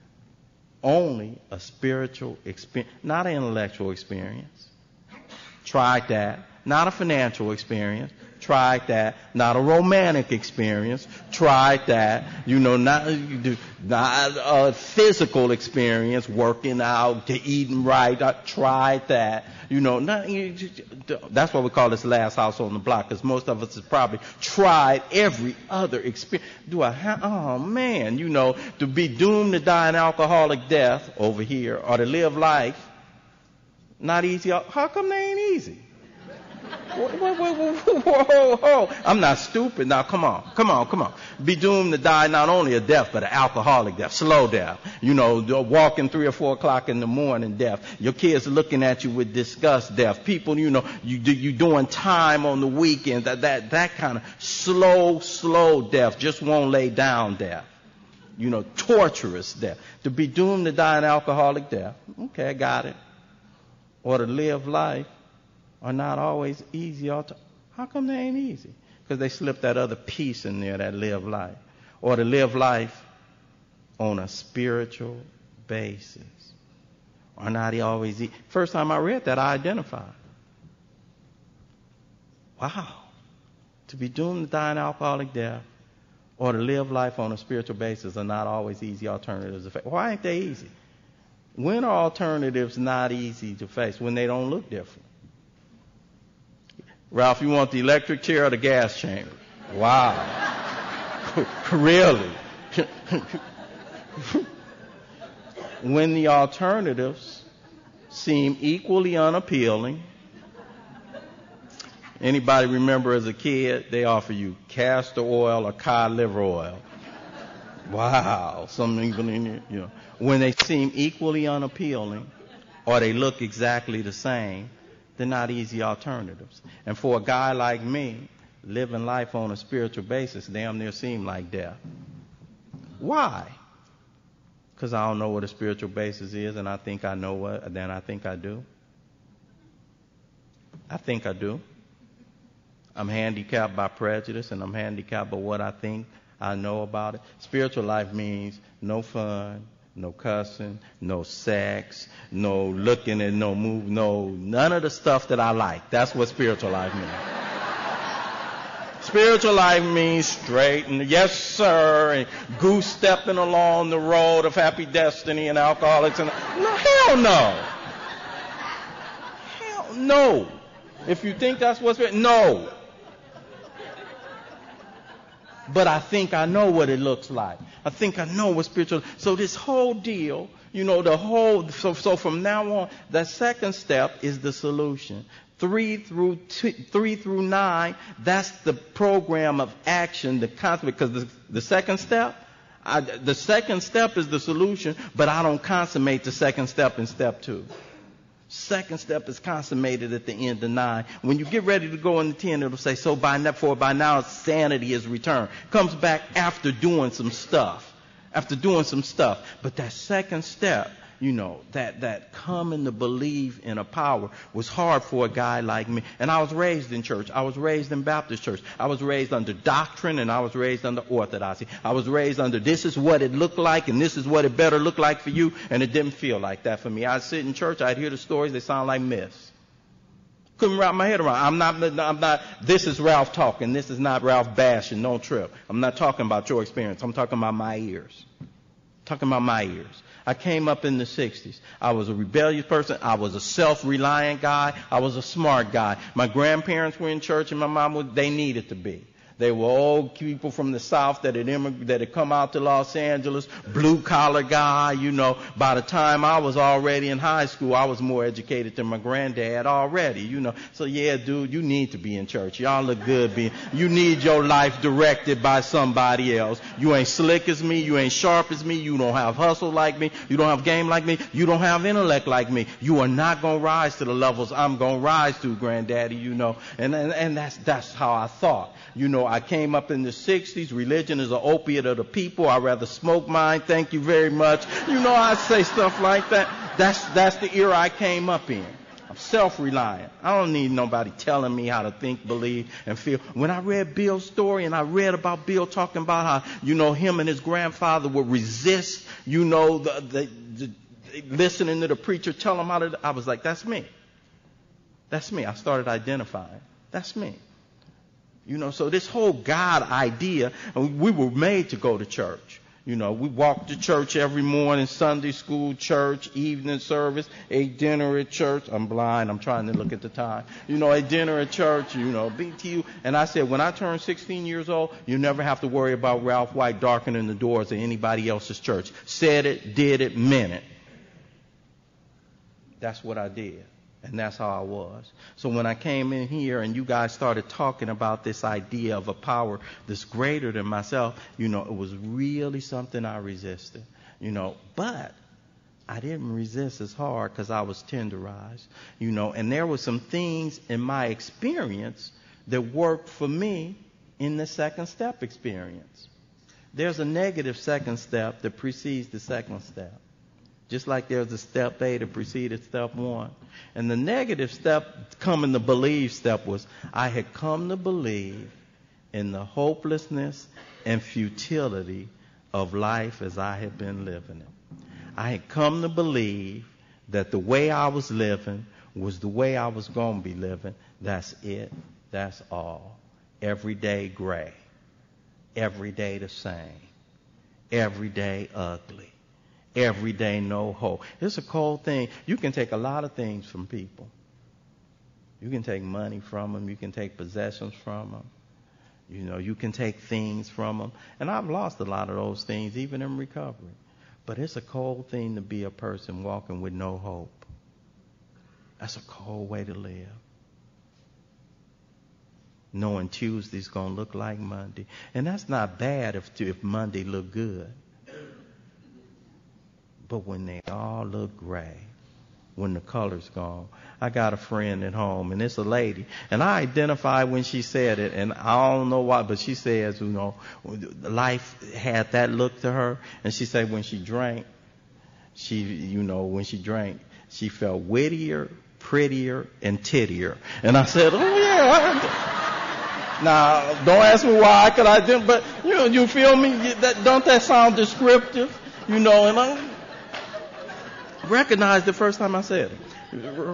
Only a spiritual experience, not an intellectual experience. Tried that. Not a financial experience. Tried that. Not a romantic experience. Tried that. You know, not, not a physical experience, working out, to eating right. I tried that. You know, not, that's why we call this last house on the block, because most of us has probably tried every other experience. Do I have, oh man, you know, to be doomed to die an alcoholic death over here, or to live life, not easy. How come they ain't easy? Whoa, whoa, whoa, whoa, whoa, whoa. I'm not stupid. Now, come on, come on, come on. Be doomed to die not only a death, but an alcoholic death, slow death. You know, walking three or four o'clock in the morning death. Your kids are looking at you with disgust death. People, you know, you you doing time on the weekend. That that that kind of slow, slow death. Just won't lay down death. You know, torturous death. To be doomed to die an alcoholic death. Okay, I got it. Or to live life are not always easy. How come they ain't easy? Because they slip that other piece in there, that live life. Or to live life on a spiritual basis are not always easy. First time I read that, I identified. Wow. To be doomed to die an alcoholic death or to live life on a spiritual basis are not always easy alternatives to face. Why ain't they easy? When are alternatives not easy to face? When they don't look different. Ralph, you want the electric chair or the gas chamber? Wow. Really? When the alternatives seem equally unappealing. Anybody remember as a kid, they offer you castor oil or cod liver oil. Wow, something even in it, you know. When they seem equally unappealing or they look exactly the same, they're not easy alternatives. And for a guy like me, living life on a spiritual basis damn near seem like death. Why? Because I don't know what a spiritual basis is, and I think I know what, then I think I do. I think I do. I'm handicapped by prejudice, and I'm handicapped by what I think I know about it. Spiritual life means no fun, no cussing, no sex, no looking at no move, no, none of the stuff that I like. That's what spiritual life means. Spiritual life means straight and yes sir, and goose stepping along the road of happy destiny and alcoholics and no, hell no. Hell no. If you think that's what's no. But I think I know what it looks like. I think I know what spiritual. So this whole deal, you know, the whole. So, so from now on, the second step is the solution. Three through two, three through nine, that's the program of action, the concept. Because the, the second step, I, the second step is the solution, but I don't consummate the second step in step two. Second step is consummated at the end of nine. When you get ready to go into ten, it'll say, so by now, for by now sanity is returned. Comes back after doing some stuff. After doing some stuff. But that second step, you know, that, that coming to believe in a power was hard for a guy like me. And I was raised in church. I was raised in Baptist church. I was raised under doctrine and I was raised under orthodoxy. I was raised under this is what it looked like and this is what it better look like for you. And it didn't feel like that for me. I'd sit in church. I'd hear the stories. They sound like myths. Couldn't wrap my head around. I'm not, I'm not, this is Ralph talking. This is not Ralph bashing. Don't trip. I'm not talking about your experience. I'm talking about my ears. I'm talking about my ears. I came up in the sixties. I was a rebellious person. I was a self-reliant guy. I was a smart guy. My grandparents were in church and my mom was, they needed to be. They were old people from the South that had immig- that had come out to Los Angeles, blue-collar guy, you know. By the time I was already in high school, I was more educated than my granddad already, you know. So, yeah, dude, you need to be in church. Y'all look good being. You need your life directed by somebody else. You ain't slick as me. You ain't sharp as me. You don't have hustle like me. You don't have game like me. You don't have intellect like me. You are not going to rise to the levels I'm going to rise to, granddaddy, you know. And, and, and that's, that's how I thought. You know, I came up in the sixties. Religion is an opiate of the people. I'd rather smoke mine. Thank you very much. You know, I say stuff like that. That's, that's the era I came up in. I'm self-reliant. I don't need nobody telling me how to think, believe, and feel. When I read Bill's story and I read about Bill talking about how, you know, him and his grandfather would resist, you know, the, the, the listening to the preacher tell him how to, I was like, that's me. That's me. I started identifying. That's me. You know, so this whole God idea, and we were made to go to church. You know, we walked to church every morning, Sunday school, church, evening service, ate dinner at church. I'm blind. I'm trying to look at the time. You know, ate dinner at church, you know, B T U. And I said, when I turn sixteen years old, you never have to worry about Ralph White darkening the doors of anybody else's church. Said it, did it, meant it. That's what I did. And that's how I was. So when I came in here and you guys started talking about this idea of a power that's greater than myself, you know, it was really something I resisted, you know, but I didn't resist as hard because I was tenderized, you know, and there were some things in my experience that worked for me in the second step experience. There's a negative second step that precedes the second step. Just like there's a step A that preceded step one. And the negative step, coming to believe step, was I had come to believe in the hopelessness and futility of life as I had been living it. I had come to believe that the way I was living was the way I was going to be living. That's it. That's all. Everyday gray. every day the same, every day ugly, every day no hope. It's a cold thing. You can take a lot of things from people. You can take money from them. You can take possessions from them. You know, you can take things from them. And I've lost a lot of those things, even in recovery. But it's a cold thing to be a person walking with no hope. That's a cold way to live. Knowing Tuesday's going to look like Monday. And that's not bad if, if Monday look good. But when they all look gray, when the color's gone. I got a friend at home, and it's a lady. And I identified when she said it, and I don't know why, but she says, you know, life had that look to her. And she said when she drank, she, you know, when she drank, she felt wittier, prettier, and tittier. And I said, oh, yeah. Now, don't ask me why, because I didn't, but, you know, you feel me? That, don't that sound descriptive? You know, and I recognized the first time I said it.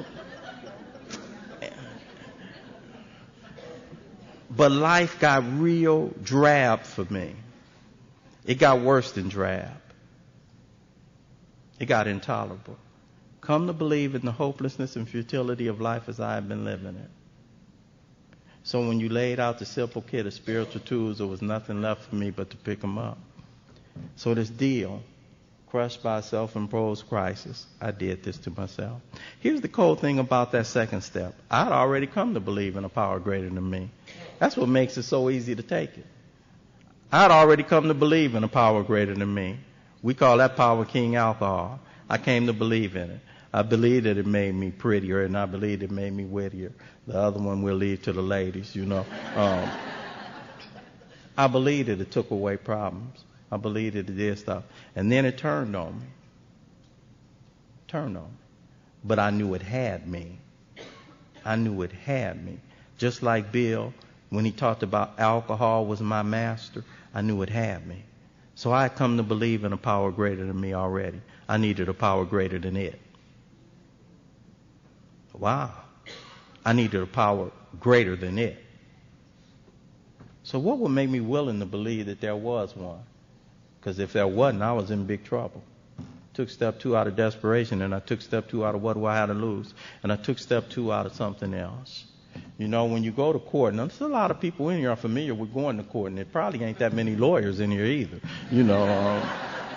But life got real drab for me. It got worse than drab. It got intolerable. Come to believe in the hopelessness and futility of life as I have been living it. So when you laid out the simple kit of spiritual tools, there was nothing left for me but to pick them up. So this deal, crushed by a self-imposed crisis, I did this to myself. Here's the cold thing about that second step. I'd already come to believe in a power greater than me. That's what makes it so easy to take it. I'd already come to believe in a power greater than me. We call that power King alcohol. I came to believe in it. I believed that it made me prettier, and I believed it made me wittier. The other one we'll leave to the ladies, you know. Um, I believed that it took away problems. I believed that it did stuff. And then it turned on me. Turned on me. But I knew it had me. I knew it had me. Just like Bill, when he talked about alcohol was my master, I knew it had me. So I had come to believe in a power greater than me already. I needed a power greater than it. Wow. I needed a power greater than it. So what would make me willing to believe that there was one? Because if there wasn't, I was in big trouble. Took step two out of desperation, and I took step two out of what do I have to lose, and I took step two out of something else. You know, when you go to court, now there's a lot of people in here are familiar with going to court, and there probably ain't that many lawyers in here either. You know, um,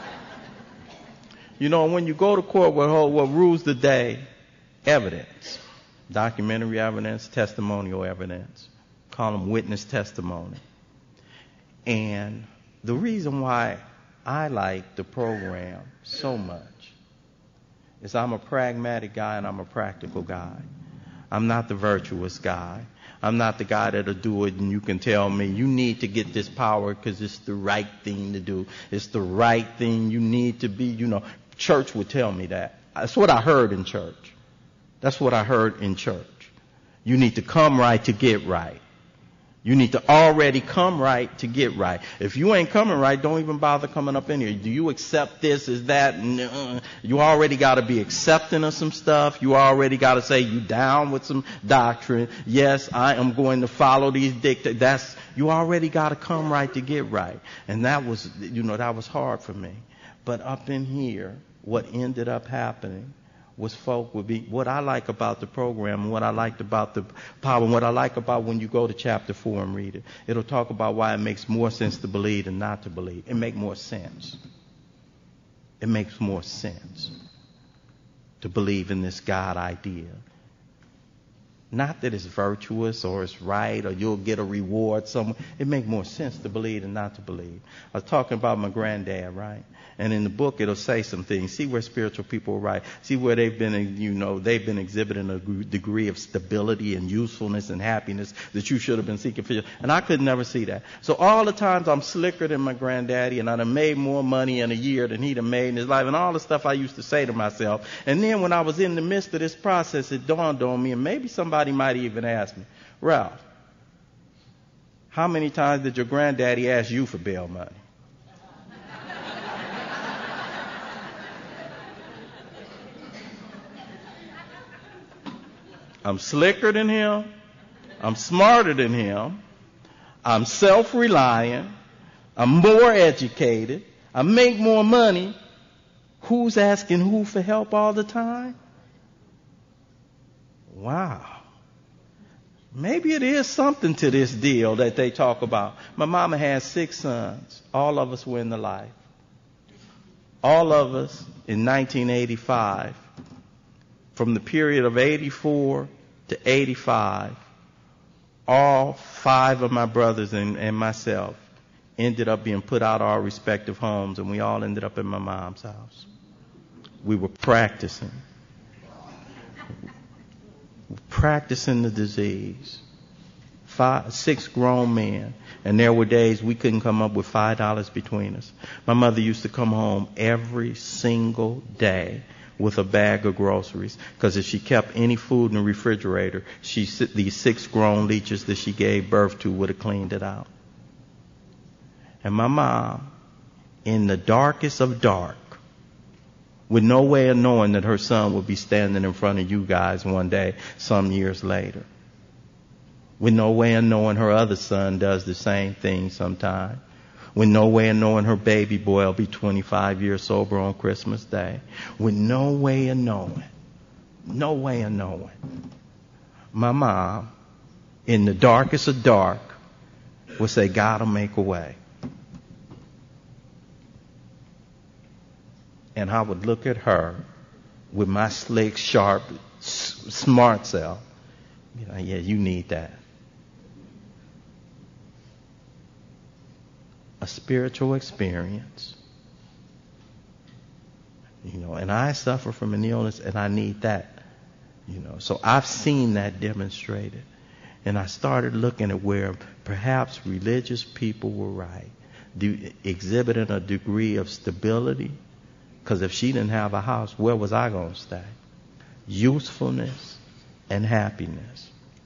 you know, when you go to court, what, what rules the day? Evidence, documentary evidence, testimonial evidence. Call them witness testimony. And the reason why I like the program so much is I'm a pragmatic guy and I'm a practical guy. I'm not the virtuous guy. I'm not the guy that'll do it and you can tell me you need to get this power because it's the right thing to do. It's the right thing you need to be. You know, church would tell me that. That's what I heard in church. That's what I heard in church. You need to come right to get right. You need to already come right to get right. If you ain't coming right, don't even bother coming up in here. Do you accept this? Is that? No. You already got to be accepting of some stuff. You already got to say you down with some doctrine. Yes, I am going to follow these dictates. That's, you already got to come right to get right. And that was, you know, that was hard for me. But up in here, what ended up happening was folk would be, what I like about the program and what I liked about the power and what I like about when you go to chapter four and read it, it'll talk about why it makes more sense to believe than not to believe. It makes more sense. It makes more sense to believe in this God idea. Not that it's virtuous or it's right or you'll get a reward somewhere. It makes more sense to believe than not to believe. I was talking about my granddad, right? And in the book, it'll say some things. See where spiritual people are right. See where they've been, you know, they've been exhibiting a degree of stability and usefulness and happiness that you should have been seeking for. And I could never see that. So all the times I'm slicker than my granddaddy and I'd have made more money in a year than he'd have made in his life and all the stuff I used to say to myself. And then when I was in the midst of this process, it dawned on me, and maybe somebody might even ask me, Ralph, how many times did your granddaddy ask you for bail money? I'm slicker than him. I'm smarter than him. I'm self-reliant. I'm more educated. I make more money. Who's asking who for help all the time? Wow. Maybe it is something to this deal that they talk about. My mama had six sons. All of us were in the life. All of us in nineteen eighty-five, from the period of eighty-four to eighty-five, all five of my brothers and, and myself ended up being put out of our respective homes, and we all ended up in my mom's house. We were practicing. Practicing the disease. Five, six grown men. And there were days we couldn't come up with five dollars between us. My mother used to come home every single day with a bag of groceries, because if she kept any food in the refrigerator, she these six grown leeches that she gave birth to would have cleaned it out. And my mom, in the darkest of dark, with no way of knowing that her son would be standing in front of you guys one day, some years later, with no way of knowing her other son does the same thing sometime, with no way of knowing her baby boy will be twenty-five years sober on Christmas Day, with no way of knowing, no way of knowing. My mom, in the darkest of dark, would say, God will make a way. And I would look at her with my slick, sharp, s- smart self. Be like, yeah, you need that. A spiritual experience. You know, and I suffer from an illness and I need that. You know, so I've seen that demonstrated. And I started looking at where perhaps religious people were right, do, exhibiting a degree of stability. Because if she didn't have a house, where was I going to stay? Usefulness and happiness.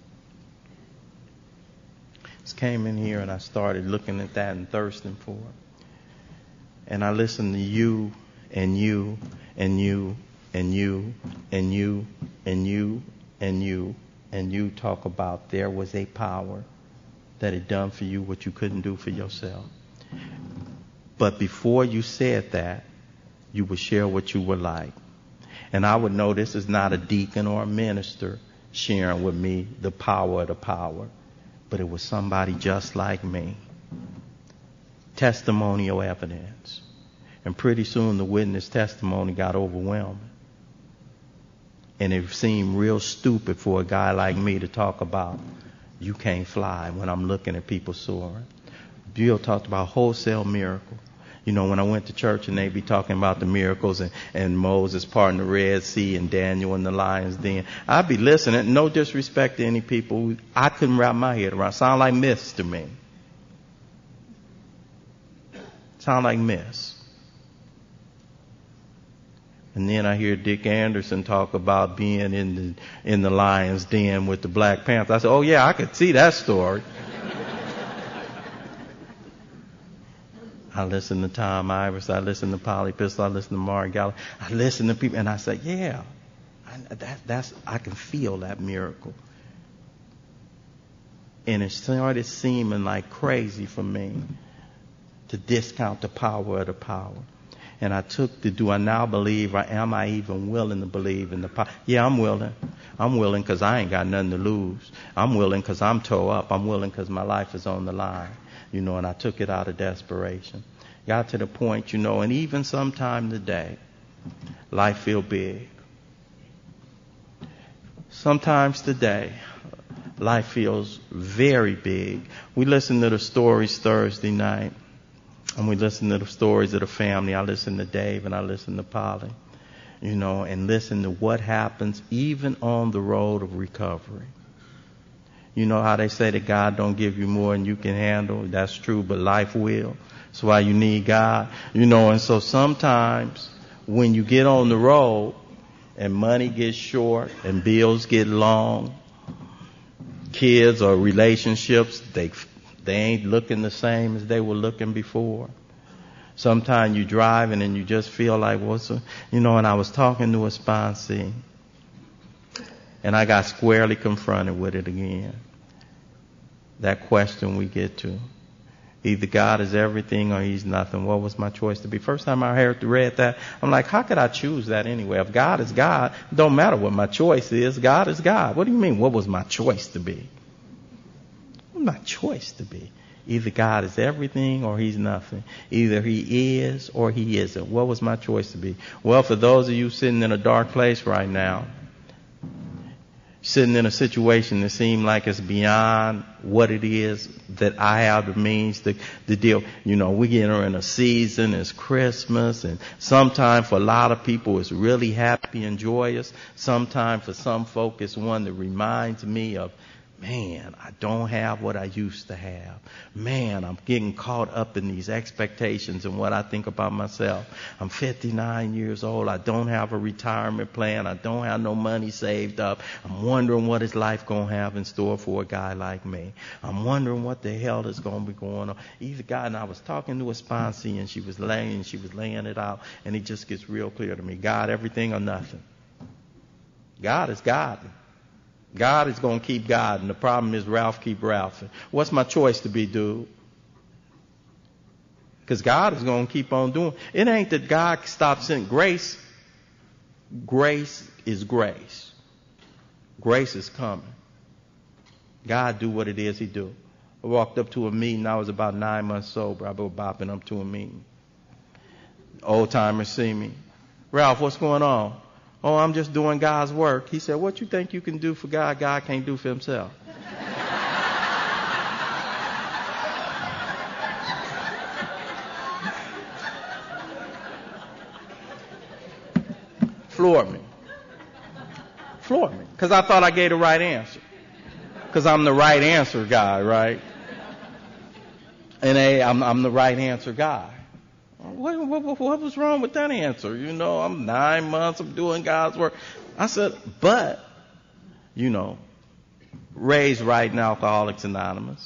Just came in here and I started looking at that and thirsting for it. And I listened to you and you and you and you and you and you and you and you talk about there was a power that had done for you what you couldn't do for yourself. But before you said that, you would share what you were like. And I would know this is not a deacon or a minister sharing with me the power of the power, but it was somebody just like me. Testimonial evidence. And pretty soon the witness testimony got overwhelming. And it seemed real stupid for a guy like me to talk about you can't fly when I'm looking at people soaring. Bill talked about wholesale miracle. You know, when I went to church and they'd be talking about the miracles and, and Moses parting the Red Sea and Daniel in the lion's den, I'd be listening. No disrespect to any people. I couldn't wrap my head around. Sound like myths to me. Sound like myths. And then I hear Dick Anderson talk about being in the in the lion's den with the Black Panther. I said, oh yeah, I could see that story. I listen to Tom Ivers, I listen to Polly Pistol, I listen to Mark Gallup. I listen to people and I say, yeah, I, that, that's, I can feel that miracle. And it started seeming like crazy for me to discount the power of the power. And I took the, do I now believe, or am I even willing to believe in the power? Yeah, I'm willing. I'm willing because I ain't got nothing to lose. I'm willing because I'm tore up. I'm willing because my life is on the line. You know, and I took it out of desperation. Got to the point, you know, and even sometime today, life feel big. Sometimes today, life feels very big. We listen to the stories Thursday night, and we listen to the stories of the family. I listen to Dave and I listen to Polly, you know, and listen to what happens even on the road of recovery. You know how they say that God don't give you more than you can handle? That's true, but life will. That's why you need God. You know, and so sometimes when you get on the road and money gets short and bills get long, kids or relationships, they they ain't looking the same as they were looking before. Sometimes you driving and you just feel like, what's a, you know, and I was talking to a sponsee and I got squarely confronted with it again. That question we get to. Either God is everything or he's nothing. What was my choice to be? First time I heard read that, I'm like, how could I choose that anyway? If God is God, it don't matter what my choice is. God is God. What do you mean, what was my choice to be? What was my choice to be? Either God is everything or he's nothing. Either he is or he isn't. What was my choice to be? Well, for those of you sitting in a dark place right now, sitting in a situation that seems like it's beyond what it is that I have the means to, to deal. You know, we get in a season, it's Christmas, and sometimes for a lot of people it's really happy and joyous. Sometimes for some folk it's one that reminds me of, man, I don't have what I used to have. Man, I'm getting caught up in these expectations and what I think about myself. I'm fifty-nine years old. I don't have a retirement plan. I don't have no money saved up. I'm wondering what is life going to have in store for a guy like me. I'm wondering what the hell is going to be going on. Either guy, and I was talking to a sponsee, and she was laying, she was laying it out, and it just gets real clear to me. God, everything or nothing. God is God. God is going to keep God, and the problem is Ralph keep Ralph. What's my choice to be, dude? Because God is going to keep on doing. It ain't that God stops sending grace. Grace is grace. Grace is coming. God do what it is he do. I walked up to a meeting. I was about nine months sober. I was bopping up to a meeting. Old timers see me. Ralph, what's going on? Oh, I'm just doing God's work. He said, what you think you can do for God, God can't do for himself? Floored me. Floored me. Because I thought I gave the right answer. Because I'm the right answer guy, right? And A, I'm, I'm the right answer guy. What, what, what was wrong with that answer? You know, I'm nine months, I'm doing God's work. I said, but, you know, raised right in Alcoholics Anonymous.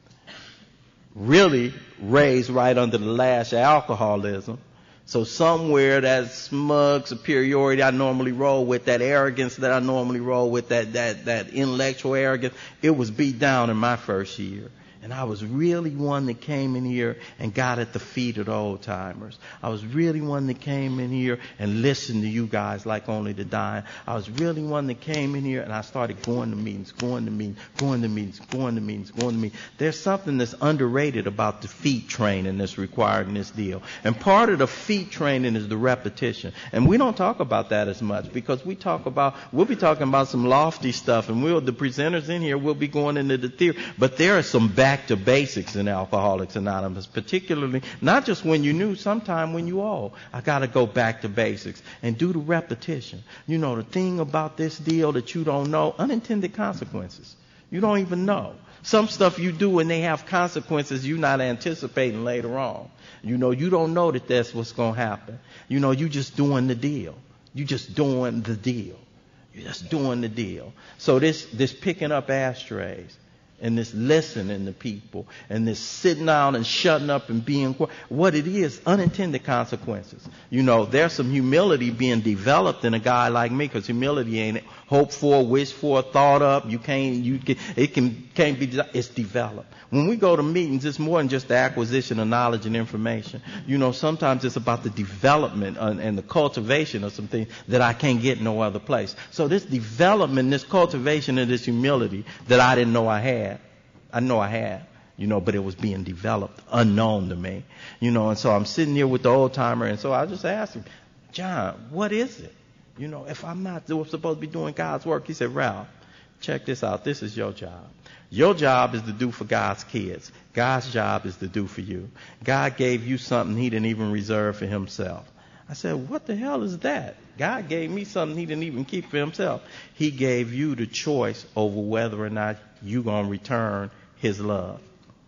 Really raised right under the lash of alcoholism. So somewhere that smug superiority I normally roll with, that arrogance that I normally roll with, that, that, that intellectual arrogance, it was beat down in my first year. And I was really one that came in here and got at the feet of the old timers. I was really one that came in here and listened to you guys like only the dying. I was really one that came in here and I started going to meetings, going to meetings, going to meetings, going to meetings, going to meetings. There's something that's underrated about the feet training that's required in this deal. And part of the feet training is the repetition. And we don't talk about that as much because we talk about, we'll be talking about some lofty stuff and we'll, the presenters in here will be going into the theory. But there are some back to basics in Alcoholics Anonymous, particularly not just when you knew, sometime when you old. I got to go back to basics and do the repetition. You know, the thing about this deal that you don't know, unintended consequences. You don't even know. Some stuff you do and they have consequences you're not anticipating later on. You know, you don't know that that's what's going to happen. You know, you just doing the deal. You just doing the deal. You're just doing the deal. So this, this picking up ashtrays, and this listening to people, and this sitting down and shutting up and being quiet. What it is, unintended consequences. You know, there's some humility being developed in a guy like me, because humility ain't hoped for, wished for, thought up. You can't, you can, it can, can't be, it's developed. When we go to meetings, it's more than just the acquisition of knowledge and information. You know, sometimes it's about the development and, and the cultivation of some things that I can't get no other place. So this development, this cultivation of this humility that I didn't know I had, I know I had, you know, but it was being developed unknown to me. You know, and so I'm sitting here with the old timer, and so I just asked him, John, what is it? You know, if I'm not supposed to be doing God's work, he said, Ralph, check this out. This is your job. Your job is to do for God's kids. God's job is to do for you. God gave you something he didn't even reserve for himself. I said, what the hell is that? God gave me something he didn't even keep for himself. He gave you the choice over whether or not you're going to return his love.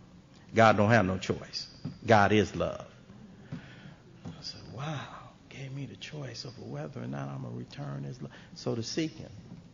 God don't have no choice. God is love. I said, wow, gave me the choice over whether or not I'm going to return his love. So the seeking,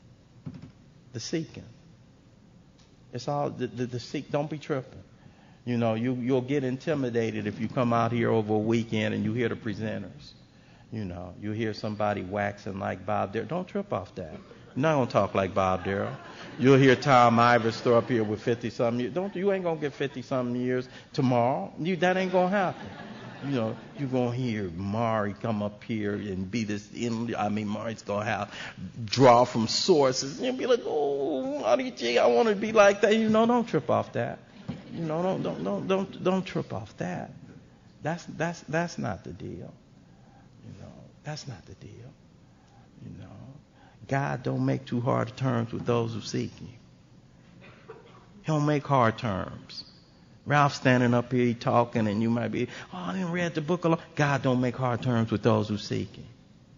the seeking. It's all the, the, the seek. Don't be tripping. You know, you, you'll get intimidated if you come out here over a weekend and you hear the presenters. You know, you hear somebody waxing like Bob there. Don't trip off that. You're not going to talk like Bob Darrell. You'll hear Tom Ivers throw up here with fifty-something years. Don't, you ain't going to get fifty-something years tomorrow. You, that ain't going to happen. You know, you're going to hear Maury come up here and be this, in, I mean, Maury's going to have, draw from sources. You'll be like, oh, Marty G, I want to be like that. You know, don't trip off that. You know, don't, don't, don't, don't, don't trip off that. That's, that's, that's not the deal. You know, that's not the deal. You know, God don't make too hard terms with those who seek Him. He don't make hard terms. Ralph standing up here talking, and you might be, oh, I didn't read the book alone. God don't make hard terms with those who seek Him.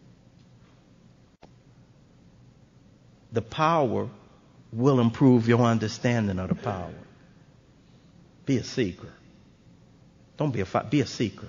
The power will improve your understanding of the power. Be a seeker. Don't be a fi- be a seeker.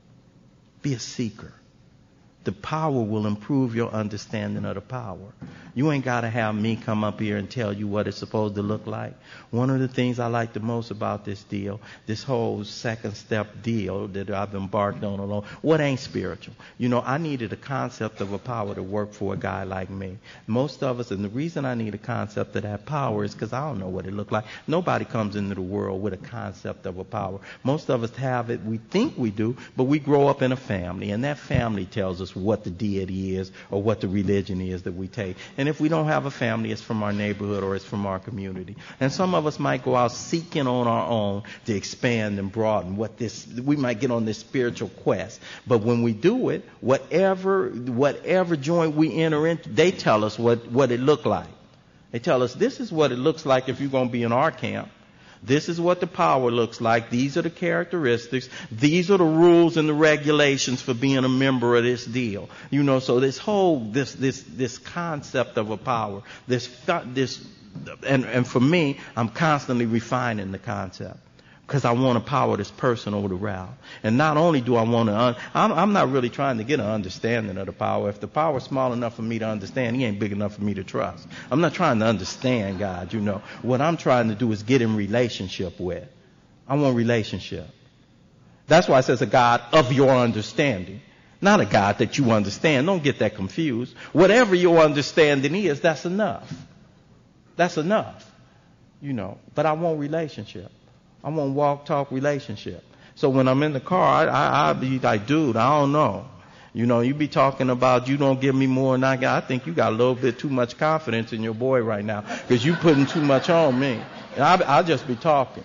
Be a seeker. The power will improve your understanding of the power. You ain't got to have me come up here and tell you what it's supposed to look like. One of the things I like the most about this deal, this whole second step deal that I've embarked on alone, what ain't spiritual? You know, I needed a concept of a power to work for a guy like me. Most of us, and the reason I need a concept of that power is because I don't know what it looked like. Nobody comes into the world with a concept of a power. Most of us have it, we think we do, but we grow up in a family, and that family tells us what the deity is or what the religion is that we take. And if we don't have a family, it's from our neighborhood or it's from our community. And some of us might go out seeking on our own to expand and broaden what this, we might get on this spiritual quest. But when we do it, whatever, whatever joint we enter into, they tell us what, what it looked like. They tell us this is what it looks like if you're going to be in our camp. This is what the power looks like. These are the characteristics. These are the rules and the regulations for being a member of this deal. You know, so this whole, this, this, this concept of a power, this, this, and, and for me, I'm constantly refining the concept. Because I want a power that's personal to Ralph. And not only do I want to, un- I'm, I'm not really trying to get an understanding of the power. If the power's small enough for me to understand, He ain't big enough for me to trust. I'm not trying to understand God, you know. What I'm trying to do is get in relationship with. I want relationship. That's why it says a God of your understanding. Not a God that you understand. Don't get that confused. Whatever your understanding is, that's enough. That's enough. You know, but I want relationship. I want walk, talk, relationship. So when I'm in the car, I, I, I be like, dude, I don't know. You know, you be talking about you don't give me more than I got. I think you got a little bit too much confidence in your boy right now because you putting too much on me. And I, I'll just be talking.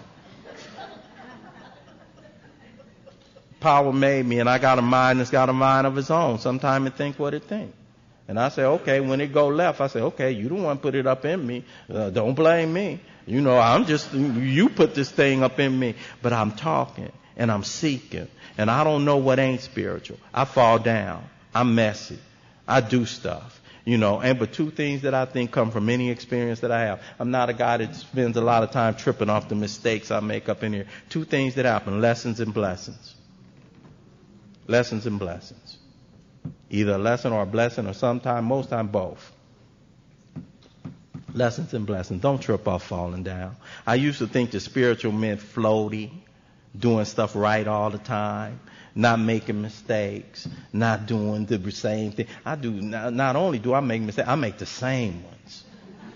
Power made me, and I got a mind that's got a mind of its own. Sometimes it think what it think. And I say, okay, when it go left, I say, okay, you don't want to put it up in me. Uh, don't blame me. You know, I'm just, you put this thing up in me. But I'm talking, and I'm seeking, and I don't know what ain't spiritual. I fall down. I'm messy. I do stuff. You know, and but two things that I think come from any experience that I have. I'm not a guy that spends a lot of time tripping off the mistakes I make up in here. Two things that happen, lessons and blessings. Lessons and blessings. Either a lesson or a blessing, or sometime, most time, both. Lessons and blessings. Don't trip off falling down. I used to think the spiritual meant floaty, doing stuff right all the time, not making mistakes, not doing the same thing. I do, not, not only do I make mistakes, I make the same ones.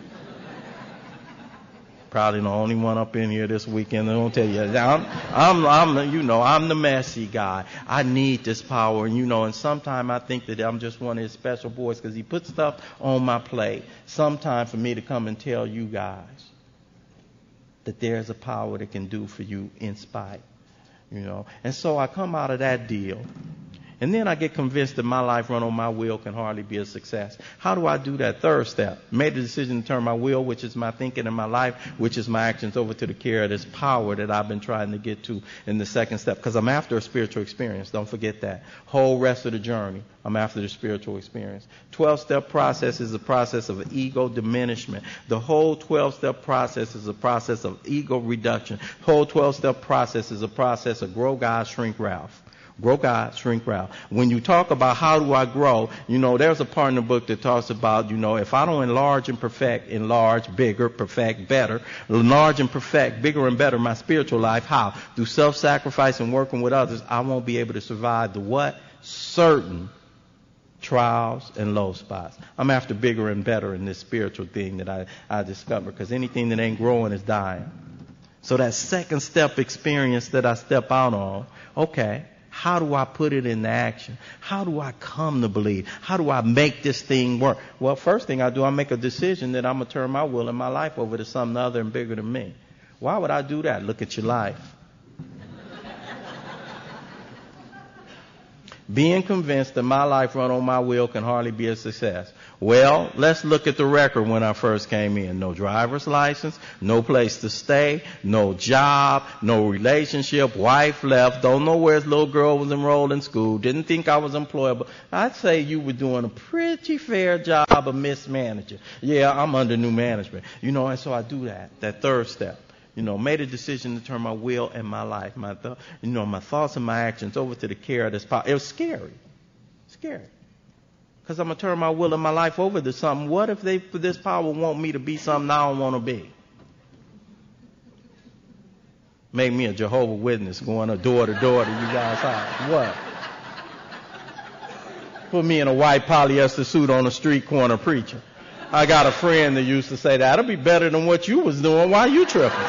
Probably the only one up in here this weekend that don't tell you. I'm, I'm, I'm, you know, I'm the messy guy. I need this power, and you know, and sometimes I think that I'm just one of His special boys because He puts stuff on my plate. Sometime for me to come and tell you guys that there's a power that can do for you in spite, you know. And so I come out of that deal. And then I get convinced that my life run on my will can hardly be a success. How do I do that? Third step. Made the decision to turn my will, which is my thinking in my life, which is my actions, over to the care of this power that I've been trying to get to in the second step. Because I'm after a spiritual experience. Don't forget that. Whole rest of the journey, I'm after the spiritual experience. twelve-step process is a process of ego diminishment. The whole twelve-step process is a process of ego reduction. Whole twelve-step process is a process of grow God, shrink Ralph. Grow God, shrink Ralph. When you talk about how do I grow, you know, there's a part in the book that talks about, you know, if I don't enlarge and perfect, enlarge, bigger, perfect, better, enlarge and perfect, bigger and better my spiritual life, how? Through self-sacrifice and working with others, I won't be able to survive the what? Certain trials, and low spots. I'm after bigger and better in this spiritual thing that I, I discovered, because anything that ain't growing is dying. So that second step experience that I step out on, okay, how do I put it into action? How do I come to believe? How do I make this thing work? Well, first thing I do, I make a decision that I'm going to turn my will and my life over to something other and bigger than me. Why would I do that? Look at your life. Being convinced that my life run on my will can hardly be a success. Well, let's look at the record when I first came in. No driver's license, no place to stay, no job, no relationship, wife left, don't know where his little girl was enrolled in school, didn't think I was employable. I'd say you were doing a pretty fair job of mismanaging. Yeah, I'm under new management. You know, and so I do that, that third step. You know, made a decision to turn my will and my life, my th- you know, my thoughts and my actions over to the care of this power. It was scary. Scary. Because I'm going to turn my will and my life over to something. What if they, for this power, want me to be something I don't want to be? Make me a Jehovah's Witness going door to door to you guys' house. What? Put me in a white polyester suit on a street corner preaching. I got a friend that used to say, that'll be better than what you was doing. Why you tripping?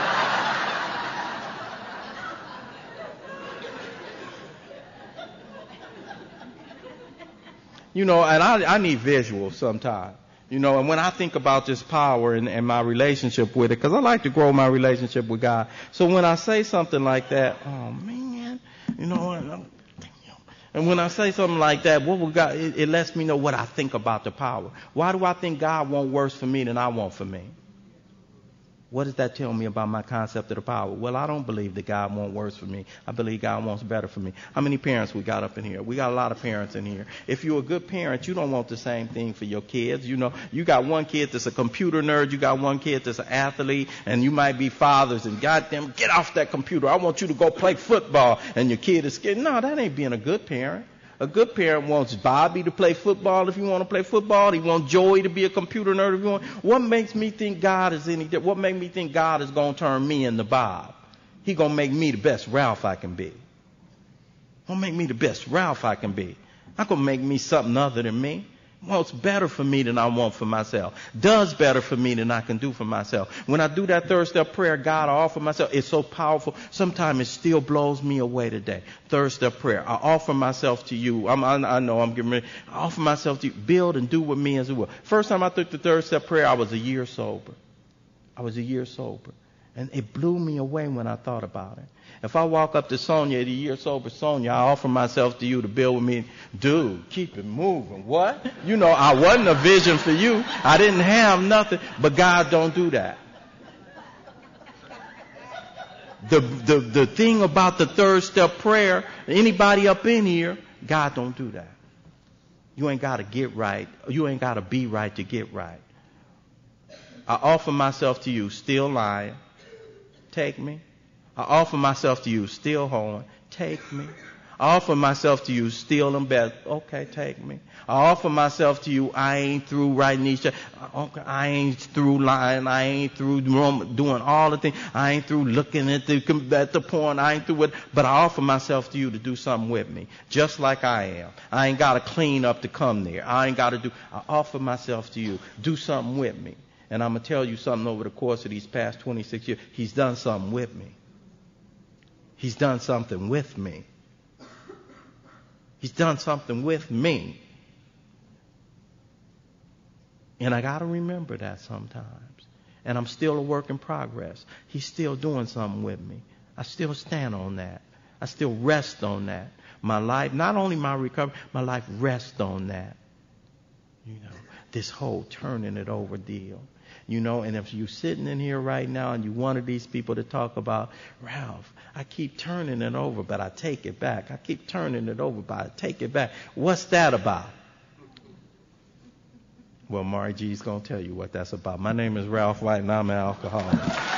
You know, and I, I need visuals sometimes. You know, and when I think about this power and, and my relationship with it, because I like to grow my relationship with God. So when I say something like that, oh man, you know, and, and when I say something like that, what will God? It, it lets me know what I think about the power. Why do I think God wants worse for me than I want for me? What does that tell me about my concept of the power? Well, I don't believe that God wants worse for me. I believe God wants better for me. How many parents we got up in here? We got a lot of parents in here. If you're a good parent, you don't want the same thing for your kids. You know, you got one kid that's a computer nerd. You got one kid that's an athlete. And you might be fathers and goddamn, get off that computer. I want you to go play football. And your kid is scared. No, that ain't being a good parent. A good parent wants Bobby to play football if you want to play football. He wants Joey to be a computer nerd if you want. What makes me think God is any different? What makes me think God is going to turn me into Bob? He going to make me the best Ralph I can be. Going to make me the best Ralph I can be. Not going to make me something other than me. Wants better for me than I want for myself. Does better for me than I can do for myself. When I do that third step prayer, God, I offer myself. It's so powerful. Sometimes it still blows me away today. Third step prayer. I offer myself to you. I'm, I, I know I'm getting ready. I offer myself to you. Build and do with me as it will. First time I took the third step prayer, I was a year sober. I was a year sober. And it blew me away when I thought about it. If I walk up to Sonia, the year sober Sonia, I offer myself to you to build with me. Dude, keep it moving. What? You know, I wasn't a vision for you. I didn't have nothing. But God don't do that. The, the, the thing about the third step prayer, anybody up in here, God don't do that. You ain't got to get right. You ain't got to be right to get right. I offer myself to you, still lying. Take me. I offer myself to you, still holding. Take me. I offer myself to you, still in bed. Okay, take me. I offer myself to you, I ain't through writing these checks. Okay, I ain't through lying. I ain't through doing all the things. I ain't through looking at the, at the porn. I ain't through it. But I offer myself to you to do something with me, just like I am. I ain't got to clean up to come there. I ain't got to do. I offer myself to you. Do something with me. And I'm going to tell you something over the course of these past twenty-six years. He's done something with me. He's done something with me. He's done something with me. And I got to remember that sometimes. And I'm still a work in progress. He's still doing something with me. I still stand on that. I still rest on that. My life, not only my recovery, my life rests on that. You know, this whole turning it over deal. You know, and if you're sitting in here right now and you're one of these people to talk about, Ralph, I keep turning it over, but I take it back. I keep turning it over, but I take it back. What's that about? Well, Mari G's going to tell you what that's about. My name is Ralph White, and I'm an alcoholic.